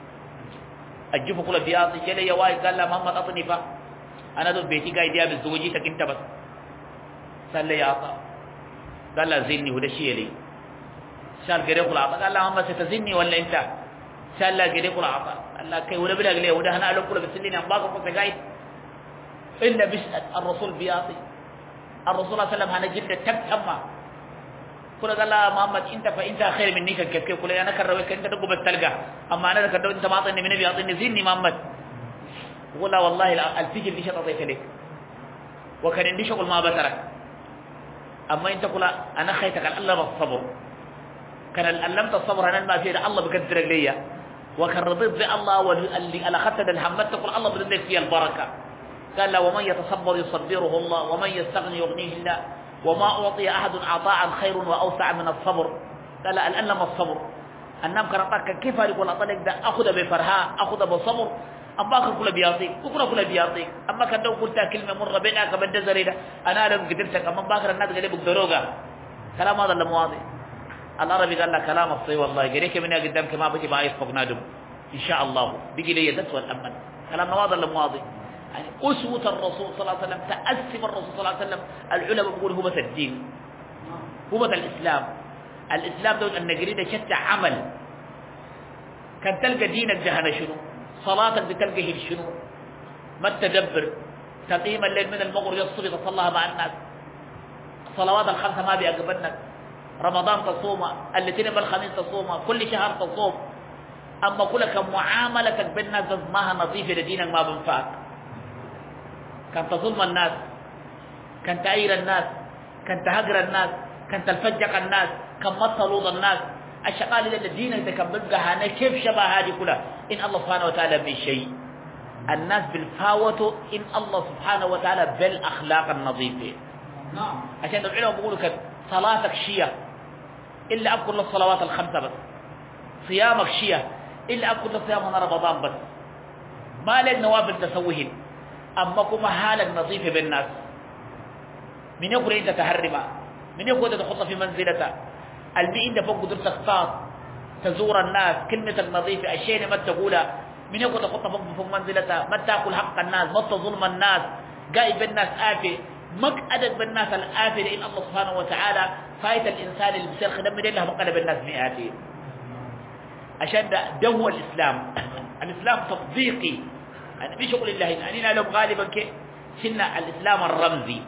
الجفه كل بياطي جلي يواي قال له محمد أطني فا أنا دول بيتي قاعد يا بزوجيتك أنت بس سأل لي عطا قال له زيني وده شيء لي سأل قريب العطا قال له محمد ستزيني ولا أنت سأل له قريب العطا قال له كي ولا بلا قليه وده هنا ألوم كله بسليني أمباقه كنت قاعد إلا بيسأل الرسول بياطي الرسول صلى الله عليه وسلم هنا جلد تبتما كل قال له محمد انت فانت خير مني كيف كيف كل انا كرويك انت تقوم بتلقى اما انا كدو انت ما اعطيني من نبي اعطيني زيني محمد يقول لا والله الفجر دي شط اعطيت لك وكان عندي شغل ما بترك اما انت كل انا خيتك الله بالصبر كان علمت الصبر انا ما في الله بقدر لي وكان رضيت بالله واللي انا اخذت الهمت تقول الله بدك فيه البركه قال له ومن يتصبر يصبره الله ومن يستغني يغنيه الله وما أعطي أحد عطاء خير وأوسع من الصبر قال الألم الصبر النام كرتك كيف يقول أطلق ده أخذ بفرها أخذ بصبر أما أخذ كل بيعطيك وكل كل بيعطيك أما كان لو قلت كلمة مرة بينك بدل زريدة أنا لم قدرتك أما باكر الناس قال لي بقدروقة كلام هذا المواضيع العربي قال لك كلام الصي والله قريك منها قدامك ما بجي ما يفق نادم إن شاء الله بيجي لي يدس والأمن كلام هذا المواضيع يعني أسوة الرسول صلى الله عليه وسلم تأسف الرسول صلى الله عليه وسلم العلماء بيقول هو مثل الدين هو مثل الإسلام الإسلام ده أن نجريده شتى عمل كان تلقى دينك جهنة شنو صلاتك بتلقى شنو ما التدبر تقيم الليل من المغرب يصبي تصلىها مع الناس الصلوات الخمسة ما بيقبلنك رمضان تصوم الاثنين بالخميس تصوم كل شهر تصوم أما كلك معاملتك بالناس ما نظيفة لدينك ما بنفعك كان تظلم الناس كان تعير الناس كان تهجر الناس كان تلفجق الناس كان مطلوض الناس الشقال اللي دينك ده كان بيبقى هنا كيف شبه هذه كلها إن الله سبحانه وتعالى من شيء الناس بالفاوتوا إن الله سبحانه وتعالى بالأخلاق النظيفة. نعم. عشان العلماء بيقولوا كده صلاتك شيء إلا أذكر الصلوات الخمسة بس، صيامك شيء إلا أذكر صيام رمضان بس، ما لك نوافل تسويهن، أما كما حالك نظيفة بالناس. من يقول أنت تهرمها، من يقول أنت تحط في منزلتها، البي أنت فوق قدرتك تختار تزور الناس، كلمتك نظيفة، الشيء ما تقولها، من يقول تحط فوق فوق منزلتها، ما تأكل حق الناس، ما تظلم الناس، قايب بالناس آفة، مقعدك بالناس الآفة، لأن الله سبحانه وتعالى فايت الإنسان اللي بيصير خدمه لله مقعد بالناس مئاتين. عشان ده, ده هو الإسلام. الإسلام تطبيقي، يعني مش شغل الله، يعني نعلم غالبا كيف شلنا الإسلام الرمزي.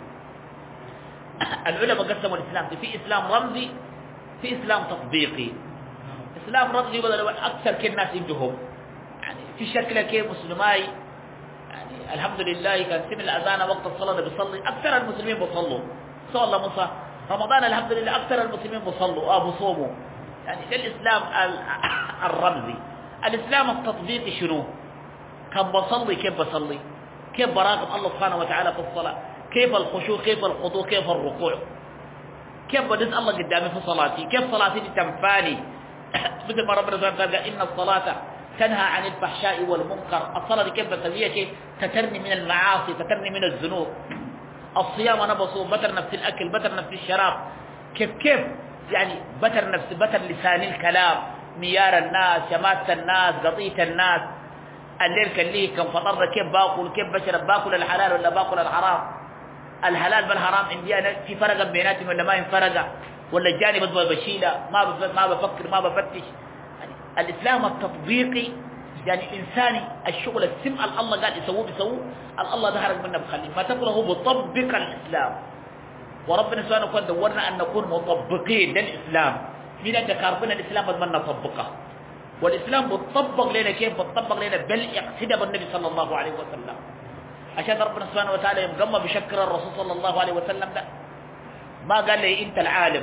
العلماء قسموا الإسلام في إسلام رمزي، في إسلام تطبيقي. إسلام رمزي بدل أكثر كل الناس عندهم، يعني في شكل كيف مسلماي، يعني الحمد لله كان سمع الأذان وقت الصلاة بيصلي، أكثر المسلمين بيصلوا، صلى الله مصر رمضان الحمد لله أكثر المسلمين بيصلوا آه بيصوموا. يعني ده الإسلام الرمزي. الإسلام التطبيقي شنو؟ كم بصلي كيف بصلي، كيف براقب الله سبحانه وتعالى في الصلاة، كيف الخشوع، كيف الخضوع، كيف الركوع، كيف بدس الله قدامي في صلاتي، كيف صلاتي تنفاني. مثل ما ربنا سبحانه وتعالى إن الصلاة تنهى عن الفحشاء والمنكر. الصلاة دي كيف بسويها؟ كيف تترني من المعاصي، تترني من الذنوب. الصيام أنا بصوم بتر نفس الأكل، بتر نفس الشراب، كيف كيف يعني بتر نفس بتر لسان الكلام، ميار الناس، شماتة الناس، قطية الناس، الليل كان ليه كم فطر، كيف باكل، كيف بشرب، باكل الحلال ولا باكل الحرام، الحلال بالحرام عندي أنا في فرق بيناتهم ولا ما في فرق، ولا الجانب بس بشيله، ما ما بفكر ما بفتش. يعني الإسلام التطبيقي يعني إنساني، الشغل السمع الله قال يسووه بيسووه، الله ظهرك منه بخليه، ما تكره بطبق الإسلام. وربنا سبحانه وتعالى دورنا أن نكون مطبقين للإسلام، من أن كاربنا الإسلام بدنا نطبقه. والإسلام بتطبق لنا كيف؟ بتطبق لنا بالاقتداء بالنبي صلى الله عليه وسلم. عشان ربنا سبحانه وتعالى يوم بشكر الرسول صلى الله عليه وسلم ده ما قال لي أنت العالم،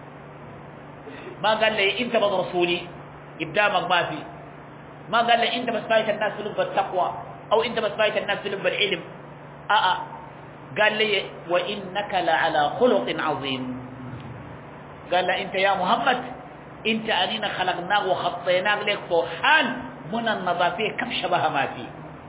ما قال لي أنت بس رسولي قدامك ما في، ما قال لي أنت بس فايت الناس في لب التقوى، أو أنت بس فايت الناس في لب العلم. آه, آه قال لي وإنك لعلى خلق عظيم. قال لي أنت يا محمد أنت أنينا خلقناك وخطيناك لك فوحان من النظافة كم شبه ما فيه.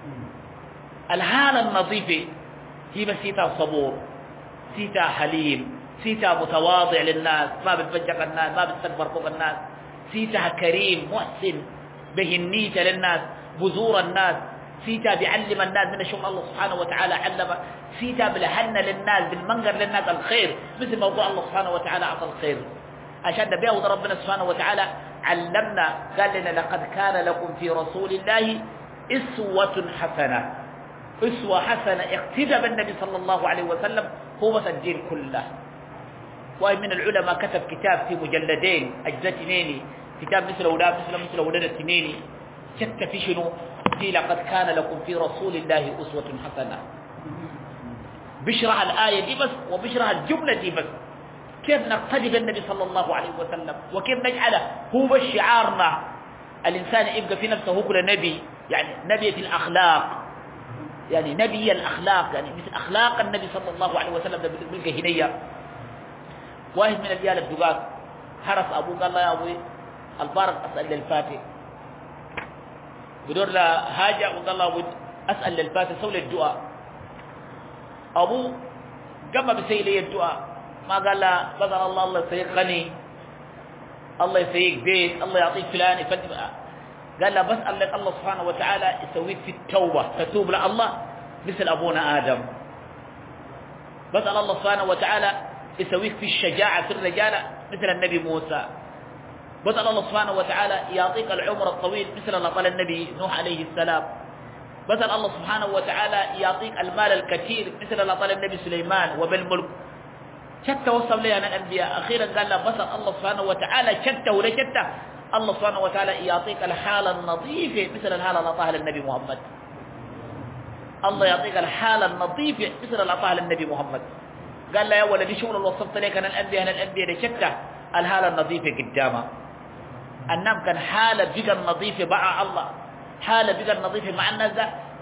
الحالة النظيفة هي بس سيتا صبور، سيتا حليم، سيتا متواضع للناس، ما بتفجق الناس، ما بتستكبر فوق الناس، سيتا كريم محسن بهنيته للناس، بزور الناس، سيتا بيعلم الناس من شغل الله سبحانه وتعالى علمه، سيتا بالهنة للناس، بالمنقر للناس الخير، مثل موضوع الله سبحانه وتعالى عطى الخير. عشان ده بيعود ربنا سبحانه وتعالى علمنا، قال لنا لقد كان لكم في رسول الله أسوة حسنة. أسوة حسنة اقتدى بالنبي صلى الله عليه وسلم، هو الدين كله. واحد من العلماء كتب كتاب في مجلدين أجزاء اثنين، كتاب مثل أولاد مثل مثل أولاد الاثنين، شك في شنو؟ في لقد كان لكم في رسول الله أسوة حسنة. بشرح الآية دي بس، وبشرح الجملة دي بس، كيف نقتدي بالنبي صلى الله عليه وسلم، وكيف نجعله هو شعارنا. الإنسان يبقى في نفسه هو كل نبي، يعني نبي في الأخلاق، يعني نبي الأخلاق، يعني مثل أخلاق النبي صلى الله عليه وسلم بالجهنية. واحد من الرجال الدقاق حرس أبوه قال له يا أبوي البارك أسأل للفاتح، بدور له حاجة وقال له أسأل للفاتح سوي الدعاء. أبوه قام بسوي لي الدعاء، ما قال له بدل الله الله يسيك غني، الله يسيك بيت، الله يعطيك فلان يفتح، قال له بسأل لك الله سبحانه وتعالى يسويك في التوبة، تتوب لله مثل أبونا آدم. بسأل الله سبحانه وتعالى يسويك في الشجاعة في الرجالة مثل النبي موسى. بسأل الله سبحانه وتعالى يعطيك العمر الطويل مثل ما قال النبي نوح عليه السلام. بسأل الله سبحانه وتعالى يعطيك المال الكثير مثل ما قال النبي سليمان وبالملك. شتى وصل لي أنا الأنبياء. أخيرا قال له بسأل الله سبحانه وتعالى شتى ولا شتى الله سبحانه وتعالى يعطيك الحالة النظيفة مثل الحالة اللي أعطاها للنبي محمد. الله يعطيك الحالة النظيفة مثل اللي أعطاها للنبي محمد. قال له يا ولدي شغل اللي وصفت لك أنا الأنبياء أنا الأنبياء لشتى الحالة النظيفة قدامها. النام كان حالة بقى النظيفة مع الله، حالة بقى النظيفة مع الناس ده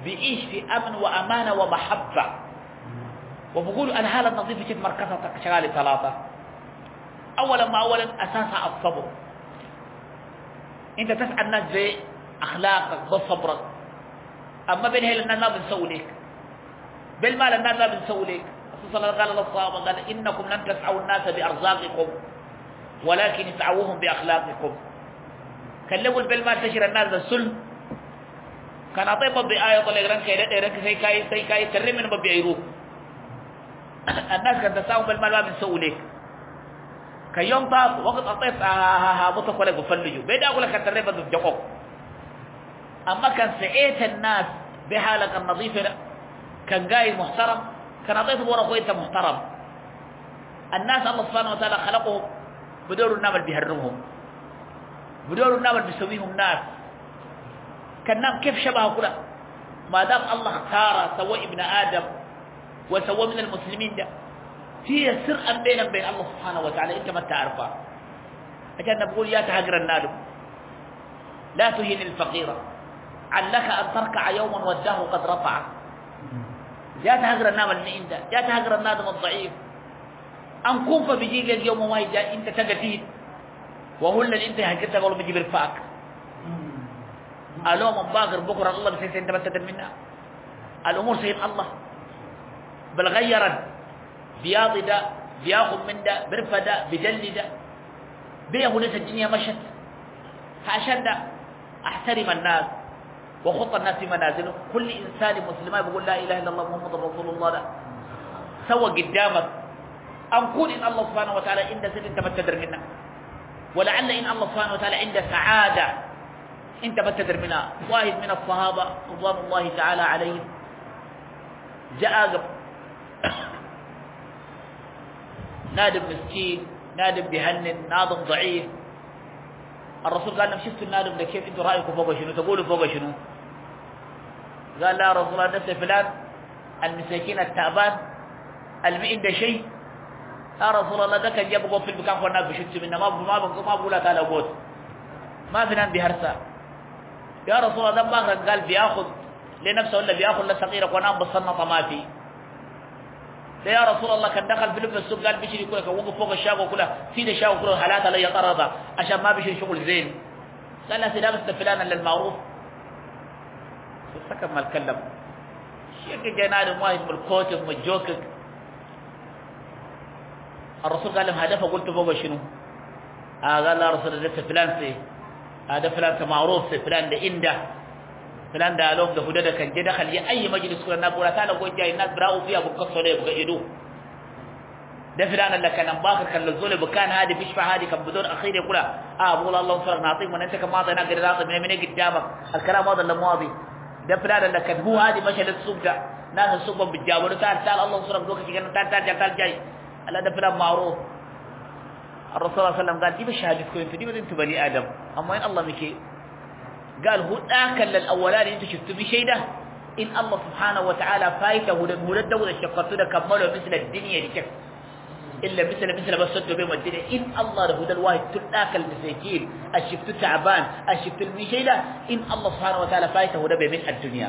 بيعيش في أمن وأمانة ومحبة وبقولوا الحالة النظيفة جد مركزة شغالة ثلاثة أولا ما أولا أساسها الصبر أنت تسأل الناس بأخلاقك بصبرك أما بين هيل الناس ما بنسوي لك بالمال الناس ما بنسوي لك الرسول صلى الله عليه وسلم قال إنكم لن تسعوا الناس بأرزاقكم ولكن اسعوهم بأخلاقكم كلموا بالمال تشير الناس السلم كان أطيب بآية طلع رنك يدرك سي كاي سي كاي ترمي من بيعيروه الناس كانت تساوم بالمال ما بنسوي لك كيوم طاف وقت أطيب هابطك ولا بفلجوا بيدا أقول لك ترمي بجوك أما كان سعيت الناس بحالك النظيفة كان جاي محترم كان أطيب ورقه أنت محترم الناس الله سبحانه وتعالى خلقهم بدور النام اللي بيهرمهم بدور النام اللي بيسويهم ناس كان نام كيف شبهه كله ما دام الله اختار سوى ابن آدم وسوى من المسلمين ده في سر بيننا بين الله سبحانه وتعالى انت ما تعرفه عشان نقول يا تهجر النادم لا تهين الفقيرة علك أن تركع يوما والدهر قد رفع يا تهجر النام المئين ده يا تهجر النادم الضعيف أن كنف بيجيك اليوم واحد جاء انت تقتيد وهو اللي انت هجرتك ولو بيجي برفاك اليوم باقر بكره الله بسيس انت بتدر منها الامور سيد الله بل غيرا بياض ده بياخذ من ده برفة ده بجلي ده بيه ليس الدنيا مشت فعشان ده احترم الناس وخط الناس في منازله كل انسان مسلم يقول لا اله الا الله محمد رسول الله ده سوى قدامك أنقول إن الله سبحانه وتعالى عند سر أنت بتدر منها ولعل إن الله سبحانه وتعالى عند سعادة أنت بتدر منها واحد من الصحابة رضوان الله تعالى عليهم جاء نادم مسكين نادم بهنن نادم ضعيف الرسول قال لهم شفتوا النادم ده كيف انتوا رأيكم فوق شنو تقولوا فوق شنو قال لا رسول الله نفس فلان المساكين التعبان المئن ده شيء يا رسول الله ده كان جابه في المكان فانا بشت منه ما ما ما بقول تعالى قوت ما في نان بهرسا يا رسول الله ده ما قال بياخذ لنفسه ولا بياخذ لصغيره ونام بالصنطه ما في ده يا رسول الله كان دخل في لب السوق قال بيشري كلك وقف فوق الشاق كلها في ده شاق كله حالات لا يطرد عشان ما بيشري شغل زين قال له سلام استفلان للمعروف سكت ما الكلم شيء جنان واحد من الكوت من الجوكك الرسول قال لهم هدفه قلت فوق شنو آه قال لا رسول الله فلان سي هذا فلان معروف سي فلان ده عنده فلان ده لهم ده هدى كان جه دخل اي مجلس كنا نقول تعالى قول جاي الناس براو فيها بقصوا ليه بقيدوه ده فلان اللي كان باكر كان للزول بكان هذه بيشفع هذه كان بدون اخير يقول اه بقول الله انصرك نعطيك من انت كما اعطيناك رضاك من من قدامك الكلام هذا اللي ماضي ده فلان اللي كان هو هذه مشى للسوق ده ناس السوق بتجاوبوا تعال تعال الله انصرك دوك تعال تعال تعال جاي لا ده فلان معروف الرسول صلى الله عليه وسلم قال دي بشهادتكم انتوا دي انتوا بني ادم اما ان الله مكي قال هو اكل للاولاني انتوا شفتوا بشيء ده ان الله سبحانه وتعالى فايته ولد ولا شقته ده كملوا مثل الدنيا دي كيف الا مثل مثل بس صدوا بهم الدنيا ان الله له ده الواحد تاكل مساكين اشفت تعبان اشفت المشي ده ان الله سبحانه وتعالى فايته ده من الدنيا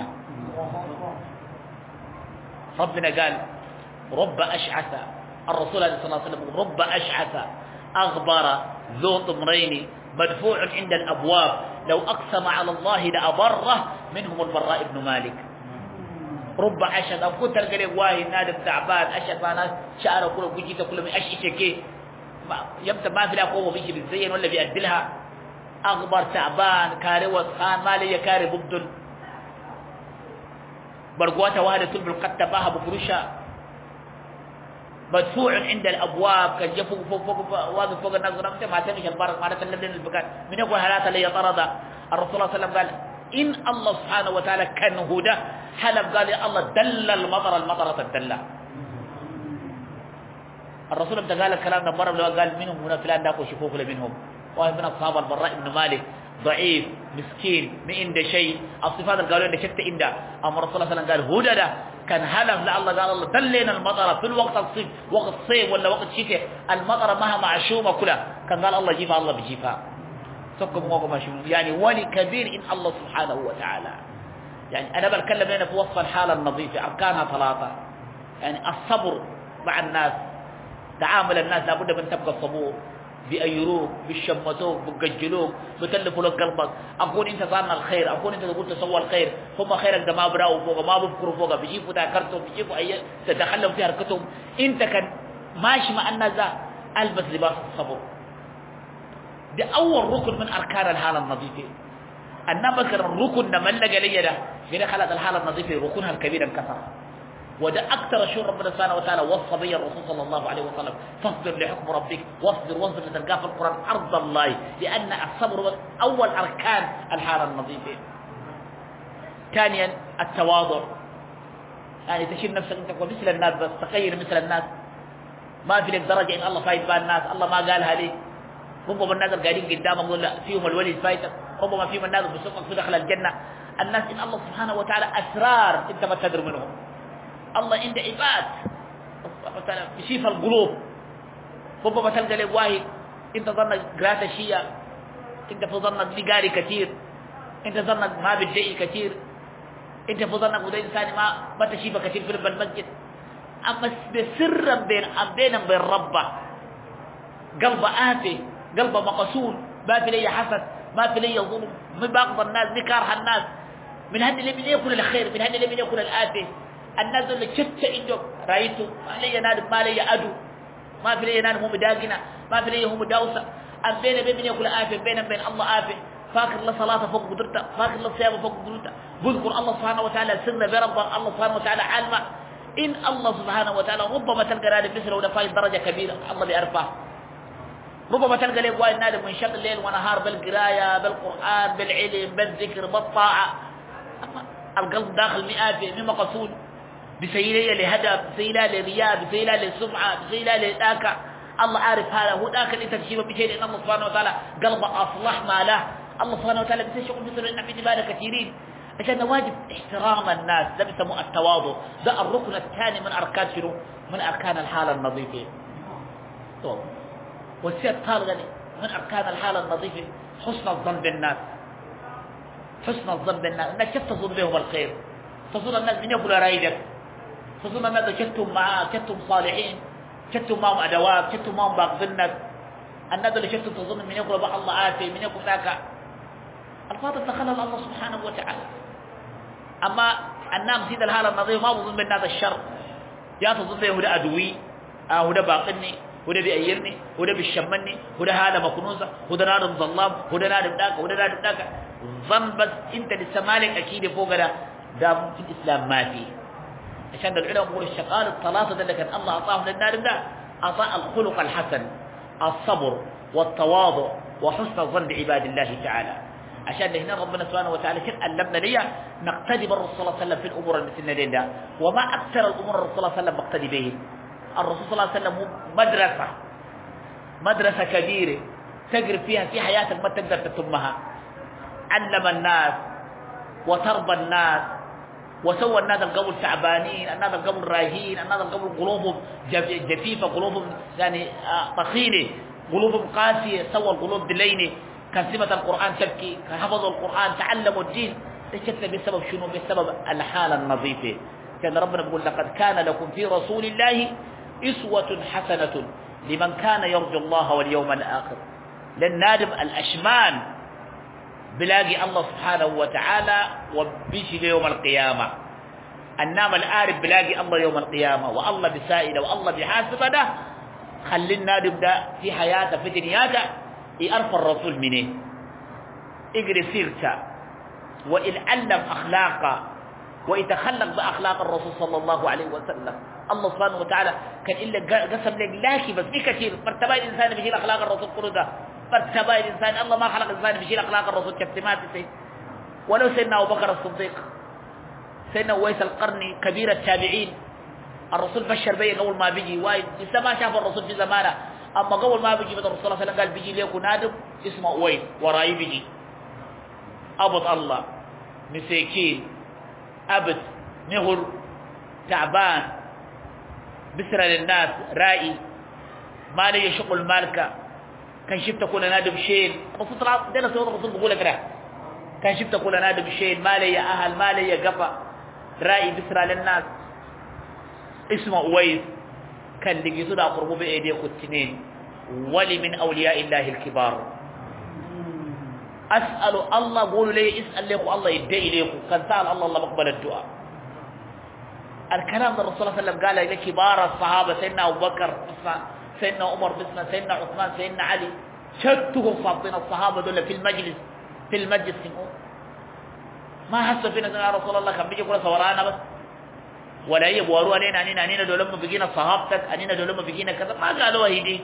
ربنا قال رب اشعث الرسول عليه الصلاة والسلام رب أشعث أغبر ذو طمرين مدفوع عند الأبواب لو أقسم على الله لأبره منهم البراء بن مالك رب أشعث أو كنت القريب واهي نادم تعبان أشعث أنا شعره كله بيجيته كله من أشعث يمتى ما في لا قوة بيجي بالزين ولا بيأدلها أغبر تعبان كاري وسخان ما لي كاري ببدل برقواته وهذا تلب القتة باها بفرشة مدفوع عند الابواب كان يفوق فوق فوق واقف فوق الناس ونمت ما تمشي البرق ما تلمن البكاء من يقول هلات اللي يطرد الرسول صلى الله عليه وسلم قال ان الله سبحانه وتعالى كان هدى حلب قال يا الله دل المطر المطر الدله الرسول لما قال الكلام ده مره قال منهم هنا فلان داكو شكوك منهم واحد من الصحابه البراء بن مالك ضعيف مسكين ما عنده شيء الصفات اللي قالوا عنده شفت عنده اما الرسول صلى الله عليه وسلم قال هدى ده كان هلف لا الله قال الله دلنا المطر في الوقت الصيف وقت صيف ولا وقت شتاء المطر مها معشومه كلها كان قال الله جيفها الله بجيفها سكم وقم يعني ولي كبير ان الله سبحانه وتعالى يعني أنا بتكلم هنا في وصف الحالة النظيفة، أركانها ثلاثة. يعني الصبر مع الناس، تعامل الناس لابد من تبقى صبور، بيأيروك، بيشمتوك، بيقجلوك، بيتلفوا لك قلبك. أكون أنت صارنا الخير، أكون أنت تقول تسوى الخير، هم خيرك ده ما براوا فوق، ما بفكروا فوق، بيجيبوا ذاكرتهم، بيجيبوا أي تتخلوا في حركتهم. أنت كان ماشي مع الناس ده، ألبس لباس الصبر. ده أول ركن من أركان الحالة النظيفة. أنا بذكر الركن ده من لقى لي ده كده خلق الحالة النظيفة، ركنها الكبير انكسر. وده أكثر شيء ربنا سبحانه وتعالى وصى به الرسول صلى الله عليه وسلم: فاصبر لحكم ربك واصبر واصبر لتلقاه في القرآن أرض الله، لأن الصبر هو أول أركان الحالة النظيفة. ثانيا التواضع، يعني تشيل نفسك أنت مثل الناس، بس تغير مثل الناس، ما في لك درجة إن الله فايت بها الناس، الله ما قالها لي. ربما الناس القاعدين قدامك يقول لا فيهم الولي فايتك، ربما فيهم الناس بسوقك في دخل الجنة. الناس إن الله سبحانه وتعالى أسرار أنت ما تدري منهم. الله عنده عباد مثلا بشيف القلوب. ربما تلقى لك واحد انت ظنك قراءة شيء، انت في ظنك بقاري كثير، انت ظنك ما بتجي كثير، انت في ظنك وده انسان ما ما تشيفه كثير في المسجد، اما بسر بين بينهم وبين ربه قلبه آفي، قلبه مقسول، ما في لي حسد، ما في لي ظلم، ما بغض الناس، ما كاره الناس، من هذا اللي من ياكل الخير، من هذا اللي من ياكل الآفي. الناس اللي شفت عنده رايته ما لي نادم، ما لي أدو، ما في لي نادم هو مداقنا، ما في لي هو مداوسة، أم بين بين يأكل آفة، بين بين الله آفة، فاكر الله صلاة فوق قدرته، فاكر الله صيام فوق قدرته، بذكر الله سبحانه وتعالى سر برب الله سبحانه وتعالى عالمة. إن الله سبحانه وتعالى ربما تلقى نادم مثله ولا فايد درجة كبيرة الله بيعرفها. ربما تلقى لك واحد نادم من شغل الليل ونهار بالقراية بالقرآن بالعلم بالذكر بالطاعة، القلب داخل مئات مما قصود، بسيلة لهدف، بسيلة لرياء، بسيلة لسمعة، بسيلة لذاك. الله عارف هذا، هو ذاك اللي تكشفه بشيء، لأن الله سبحانه وتعالى قلبه أصلح ما له. الله سبحانه وتعالى بيسشق مثل إن في جبال كثيرين، عشان واجب احترام الناس، ده بيسموه التواضع. ده الركن الثاني من أركان شنو؟ من أركان الحالة النظيفة. طب والسيد قال غني من أركان الحالة النظيفة حسن الظن بالناس. حسن الظن بالناس، انك كيف تظن بهم الخير، تظن الناس من يقول رايدك، تظن الناس شفتم معاه، شفتم صالحين، شفتم معهم ادوات، شفتم معهم باغضنك. الناس اللي شفتم تظن من يقول بقى الله عافي، من يقول ذاك الفاضل دخلها الله سبحانه وتعالى. اما النام سيد الحالة النظيفة ما بظن بالناس الشر، يا تظن به ده ادوي، اه ده باقني، وده بيأيرني، وده بيشمني، وده هذا مكنوزة، وده نادم ظلام، وده نادم ذاك، وده نادم ذاك. ظن بس انت لسه مالك اكيد فوق ده، ده في الاسلام ما فيه. عشان العلماء يقولوا الشقال الثلاثه اللي كان الله اعطاهم للنار ده، اعطى الخلق الحسن، الصبر والتواضع وحسن الظن بعباد الله تعالى. عشان هنا ربنا سبحانه وتعالى كان علمنا ليا نقتدي بالرسول صلى الله عليه وسلم في الامور المثليه ده، وما اكثر الامور الرسول صلى الله عليه وسلم مقتدي به. الرسول صلى الله عليه وسلم مدرسه مدرسه كبيره تجري فيها في حياتك ما تقدر تتمها. علم الناس وتربى الناس، وسوى الناس القبل تعبانين، الناس القبل رايحين، الناس القبل قلوبهم جفيفة، قلوبهم يعني طخينة، قلوبهم قاسية، سوى القلوب دلينة. كان سمة القرآن تبكي، كان حفظوا القرآن، تعلموا الدين. تشتى بسبب شنو؟ بسبب الحالة النظيفة. كان ربنا يقول لقد كان لكم في رسول الله أسوة حسنة لمن كان يرجو الله واليوم الآخر. للنادم الأشمان بلاقي الله سبحانه وتعالى وبيجي يوم القيامة. النام العارف بلاقي الله يوم القيامة، والله بسائله والله بحاسبه. ده خلي النادم ده في حياته في دنياته يعرف الرسول منه، يقري سيرته ويتعلم أخلاقه ويتخلق بأخلاق الرسول صلى الله عليه وسلم. الله سبحانه وتعالى كان إلا قسم لك لاكي بس في كثير مرتبة الإنسان بيجي أخلاق الرسول كله ده. مرتبة الإنسان الله ما خلق الإنسان بيجي أخلاق الرسول كفتمات سي. ولو سيدنا أبو بكر الصديق، سيدنا ويس القرني كبير التابعين، الرسول بشر بيه قول ما بيجي وايد لسه ما شاف الرسول في زمانه، أما قول ما بيجي بدأ الرسول صلى الله عليه وسلم قال بيجي ليكو نادم اسمه ويس وراي بيجي أبط الله مساكين أبد نهر تعبان بسر للناس رائي ما لي شغل مالك كان شفت كل نادم شيل الرسول صلى الله عليه وسلم. الرسول بيقول لك كان شفت تقول أنا أدب شيء ما لي أهل ما لي قفا رأي بسرى للناس اسمه أويس كان لقيتوا دا قربوا بأيديك التنين ولي من أولياء الله الكبار أسأل الله قولوا لي اسأل لكم الله يدعي لكم كان سأل الله الله مقبل الدعاء الكلام ده الرسول صلى الله عليه وسلم قال لكبار الصحابة سيدنا أبو بكر سيدنا عمر بسمة سيدنا عثمان سيدنا علي شتهم صابين الصحابة دول في المجلس في المجلس ما حسوا فينا يا رسول الله كان بيجي يقول صورانا بس ولا يبوروا علينا أنينا أنينا دول لما بيجينا صحابتك أنينا دول لما بيجينا كذا ما قالوا هيدي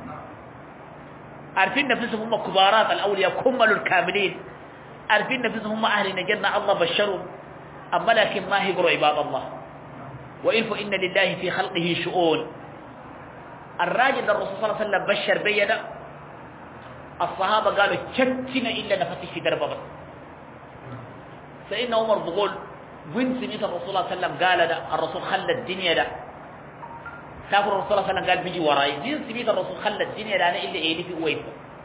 عارفين نفسهم هم كبارات الأولياء كملوا الكاملين عارفين نفسهم هم أهل الجنة الله بشرهم أما لكن ما هيقروا عباد الله وإلف إن لله في خلقه شؤون الراجل الرسول صلى الله عليه وسلم بشر بينا الصحابة قالوا شتنا إلا نفتش في دربه بس سيدنا عمر بقول وين سمعت الرسول صلى الله عليه وسلم قال ده الرسول خلى الدنيا ده سافر الرسول صلى الله عليه وسلم قال بيجي وراي وين سمعت الرسول خلى الدنيا ده أنا إلا إيدي في وين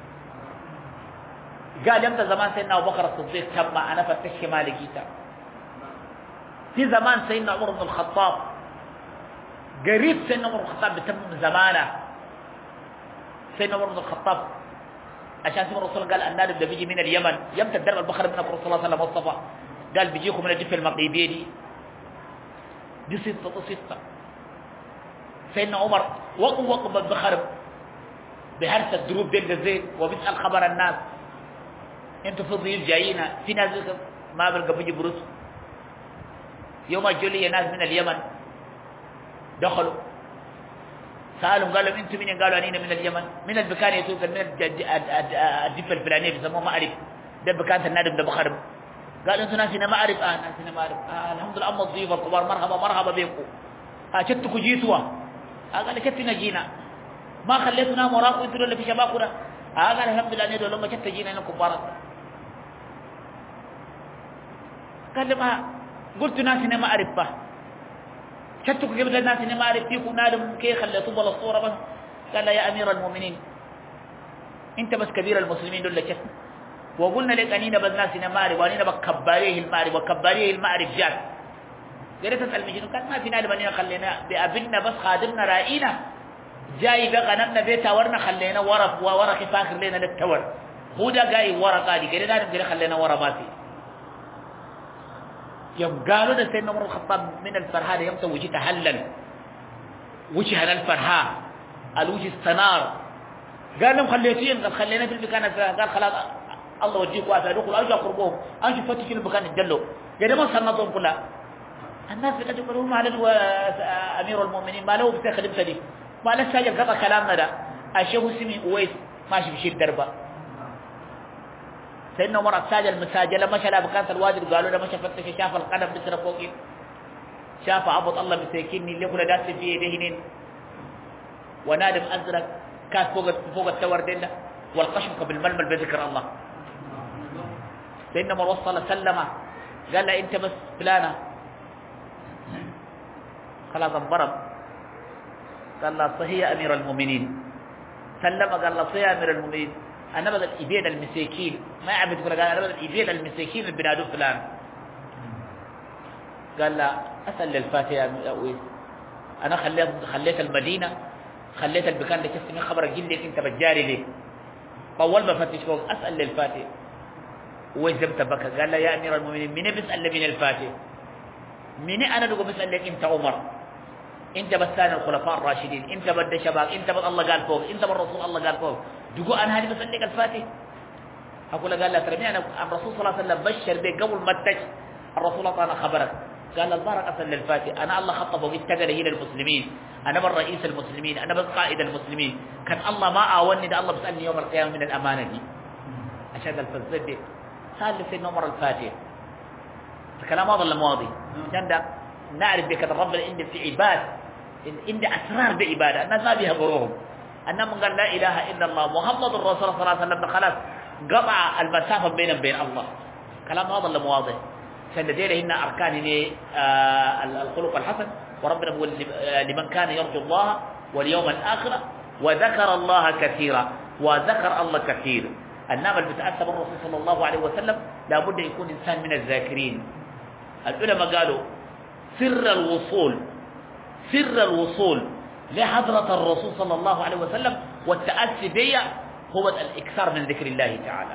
قال يمتى زمان سيدنا أبو بكر الصديق تم أنا فتش ما لقيته في زمان سيدنا عمر بن الخطاب قريب سيدنا عمر بن الخطاب بتمم زمانه سيدنا عمر بن الخطاب عشان سيدنا الرسول قال النادب ده بيجي من اليمن يمتى الدرب البخر منك الرسول صلى الله عليه وسلم مصطفى قال بيجيكم من الجفة المغربية دي دي ستة ستة سيدنا عمر وقم وقم البخر بهرس الدروب دين الزين وبيسأل خبر الناس انتوا في ضيوف جايين في ناس ما بلقى بيجي بروس يوم الجولي ناس من اليمن دخلوا سألهم قالوا انتم مين قالوا انينا من اليمن من البكان يتوقع من الدفة الفلانية بيسموه ما أعرف ده بكانت النادم ده بخرب قالوا انتم ناسنا ما أعرف اه ناسنا ما أعرف آه الحمد لله أما الضيوف الكبار مرحبا مرحبا بكم اه شتكوا جيتوا اه قال شتنا جينا ما خليتنا مراقوا انتوا اللي في شبابنا اه قال الحمد لله ندعو لما شت جينا انكم كبارات قال ما قلت ناسنا ما أعرف به شتكوا قبل الناس إني ما أعرف فيكم نادم كي خليتوا بلا الصورة بس قال يا أمير المؤمنين أنت بس كبير المسلمين دول شت وقلنا لك أنينا بالناس إني ما أعرف وأنينا بكباريه المعرف وكباريه المعرف جات قلت تسأل مجنون قال ما في نادم أنينا خلينا بأبننا بس خادمنا رائنا جاي بغنمنا بيتا ورنا خلينا ورق وورق فاخر لنا للتور هو ده جاي ورق قادي قلت نادم قلت خلينا ورق ماتي يوم قالوا ده سيدنا عمر الخطاب من الفرحان يوم وجه تهلل وجهنا الفرحان الوجه استنار قال لهم خليتين قال خلينا في المكان قال خلاص الله وجهكم وافادوكم ارجع قربهم انشوا فتشوا المكان الجلو قال ما صنطهم كلها الناس اللي يقولوا ما له امير المؤمنين ما له بتخدم سدي ما له ساجل قطع كلامنا ده الشيخ سمي اويس ماشي بشيل دربه سيدنا عمر الساجل مساجله مشى لا بكانت الواجب قالوا له مشى فتش شاف القدم بسر فوقي شاف عبد الله مساكيني اللي كل داس في يدهن ونادم ازرق كان فوق فوق التور دله والقشم بالململ بذكر الله سيدنا عمر وصل سلم قال له انت بس فلانه خلاص انضرب قال له صحيح امير المؤمنين سلم قال له صحيح امير المؤمنين أنا بدل إبيد المساكين ما يعبد يقول قال أنا بدل إبيد المساكين البنادو فلان قال لا أسأل للفاتحة يا أويس أنا خليت خليت المدينة خليت البكان اللي كسمين خبرك جلك أنت بتجاري ليه طول ما فتش فوق أسأل للفاتحة ويزمت بك قال لا يا أمير المؤمنين من بسأل من الفاتحة من أنا نقول بسأل لك أنت عمر انت بس كان الخلفاء الراشدين انت بد شباب انت بد الله قال فوق انت بالرسول الله قال فوق تقول انا هذه بس لك الفاتح اقول قال لا ترى انا الرسول صلى الله عليه وسلم بشر بك قبل ما تج الرسول اعطانا خبرك قال البارك اصل للفاتح انا الله خطب واتجه الى المسلمين انا من رئيس المسلمين انا بس قائد المسلمين كان الله ما اعونني ده الله بيسالني يوم القيامه من الامانه دي عشان الفزد دي قال سيدنا عمر الفاتح الكلام هذا الماضي عشان ده نعرف بك الرب اللي في عباد عند أسرار بعبادة الناس ما بيها قروهم أنهم قال لا إله إلا الله محمد الرسول صلى الله عليه وسلم خلاص قطع المسافة بينهم بين الله كلام هذا اللي واضح سندير هنا أركان الخلق الحسن وربنا يقول لمن كان يرجو الله واليوم الآخر وذكر الله كثيرا وذكر الله كثير النام اللي بتأثر بالرسول صلى الله عليه وسلم لابد يكون إنسان من الذاكرين. العلماء قالوا سر الوصول سر الوصول لحضرة الرسول صلى الله عليه وسلم والتأسي بها هو الإكثار من ذكر الله تعالى.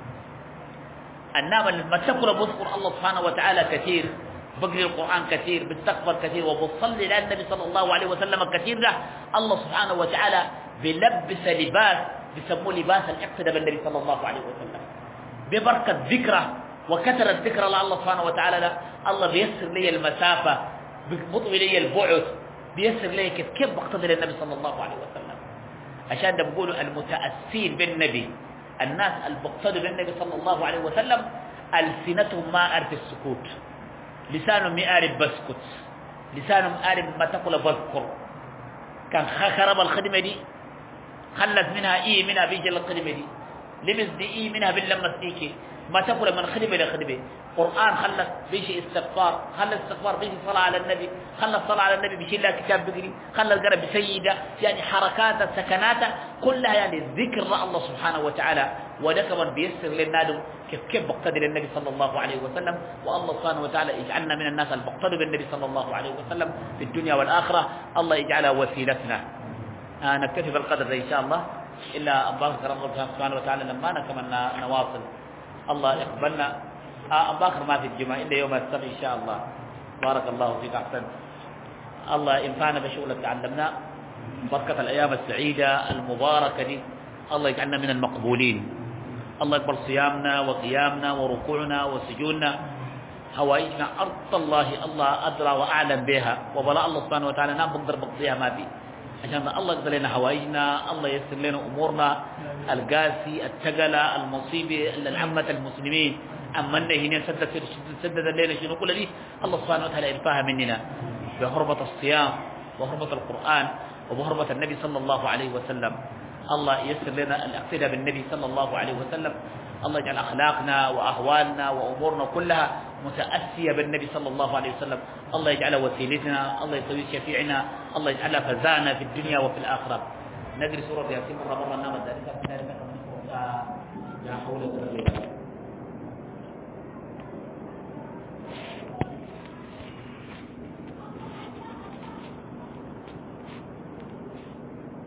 النام لما تذكر بذكر الله سبحانه وتعالى كثير، بقري القرآن كثير، بتستغفر كثير، وبتصلي على النبي صلى الله عليه وسلم كثير، له الله سبحانه وتعالى بلبس لباس بسموه لباس الاقتداء بالنبي صلى الله عليه وسلم. ببركة ذكره وكثرة ذكر الله سبحانه وتعالى له الله بيسر لي المسافة، بيطوي لي البعد، بيسر لي كيف كيف بقتدي للنبي صلى الله عليه وسلم. عشان ده بيقولوا المتأسين بالنبي، الناس اللي بيقتدوا بالنبي صلى الله عليه وسلم ألسنتهم ما أعرف السكوت، لسانهم يعرف بسكت، لسانهم عارف ما تقول بذكر. كان خرب الخدمة دي خلت منها إيه منها بيجي الخدمة دي، لبس دي إيه منها باللمس ديكي، ما تقول من خدمة لخدمة. قرآن خلت بيجي استغفار، خلت استغفار بيجي صلاة على النبي، خلت صلاة على النبي بيجي لها كتاب بقري، خلت قرب بسيدة، يعني حركات سكنات كلها يعني ذكر الله سبحانه وتعالى. وده كمان بيسر للنادم كيف كيف بقتدي للنبي صلى الله عليه وسلم. والله سبحانه وتعالى يجعلنا من الناس اللي بقتدوا بالنبي صلى الله عليه وسلم في الدنيا والآخرة. الله يجعلها وسيلتنا. آه نكتفي بالقدر ده إن شاء الله، إلا أباكر الله سبحانه وتعالى لما كمان نواصل. الله يقبلنا. آه أباكر ما في الجمعة إلا يوم السبت إن شاء الله. بارك الله فيك، أحسن. الله ينفعنا بشغل تعلمنا، بركة الأيام السعيدة المباركة دي الله يجعلنا من المقبولين. الله يقبل صيامنا وقيامنا وركوعنا وسجودنا. هوائجنا أرض الله الله أدرى وأعلم بها، وبلاء الله سبحانه وتعالى نام بقدر بقضيها ما في، عشان الله يقبل لنا هوائجنا، الله ييسر لنا أمورنا القاسي التقلة المصيبة العامة المسلمين. أمنا هنا سدد سدد الليلة شنو كل دي الله سبحانه وتعالى يرفعها مننا بحرمة الصيام وحرمة القرآن وبحرمة النبي صلى الله عليه وسلم. الله ييسر لنا الاقتداء بالنبي صلى الله عليه وسلم. الله يجعل أخلاقنا وأهوالنا وأمورنا كلها متأسية بالنبي صلى الله عليه وسلم. الله يجعل وسيلتنا، الله يسوي شفيعنا، الله يجعل فزانا في الدنيا وفي الآخرة. نقرأ سورة ياسين مرة مرة نام ذلك لا حول ولا قوة إلا بالله.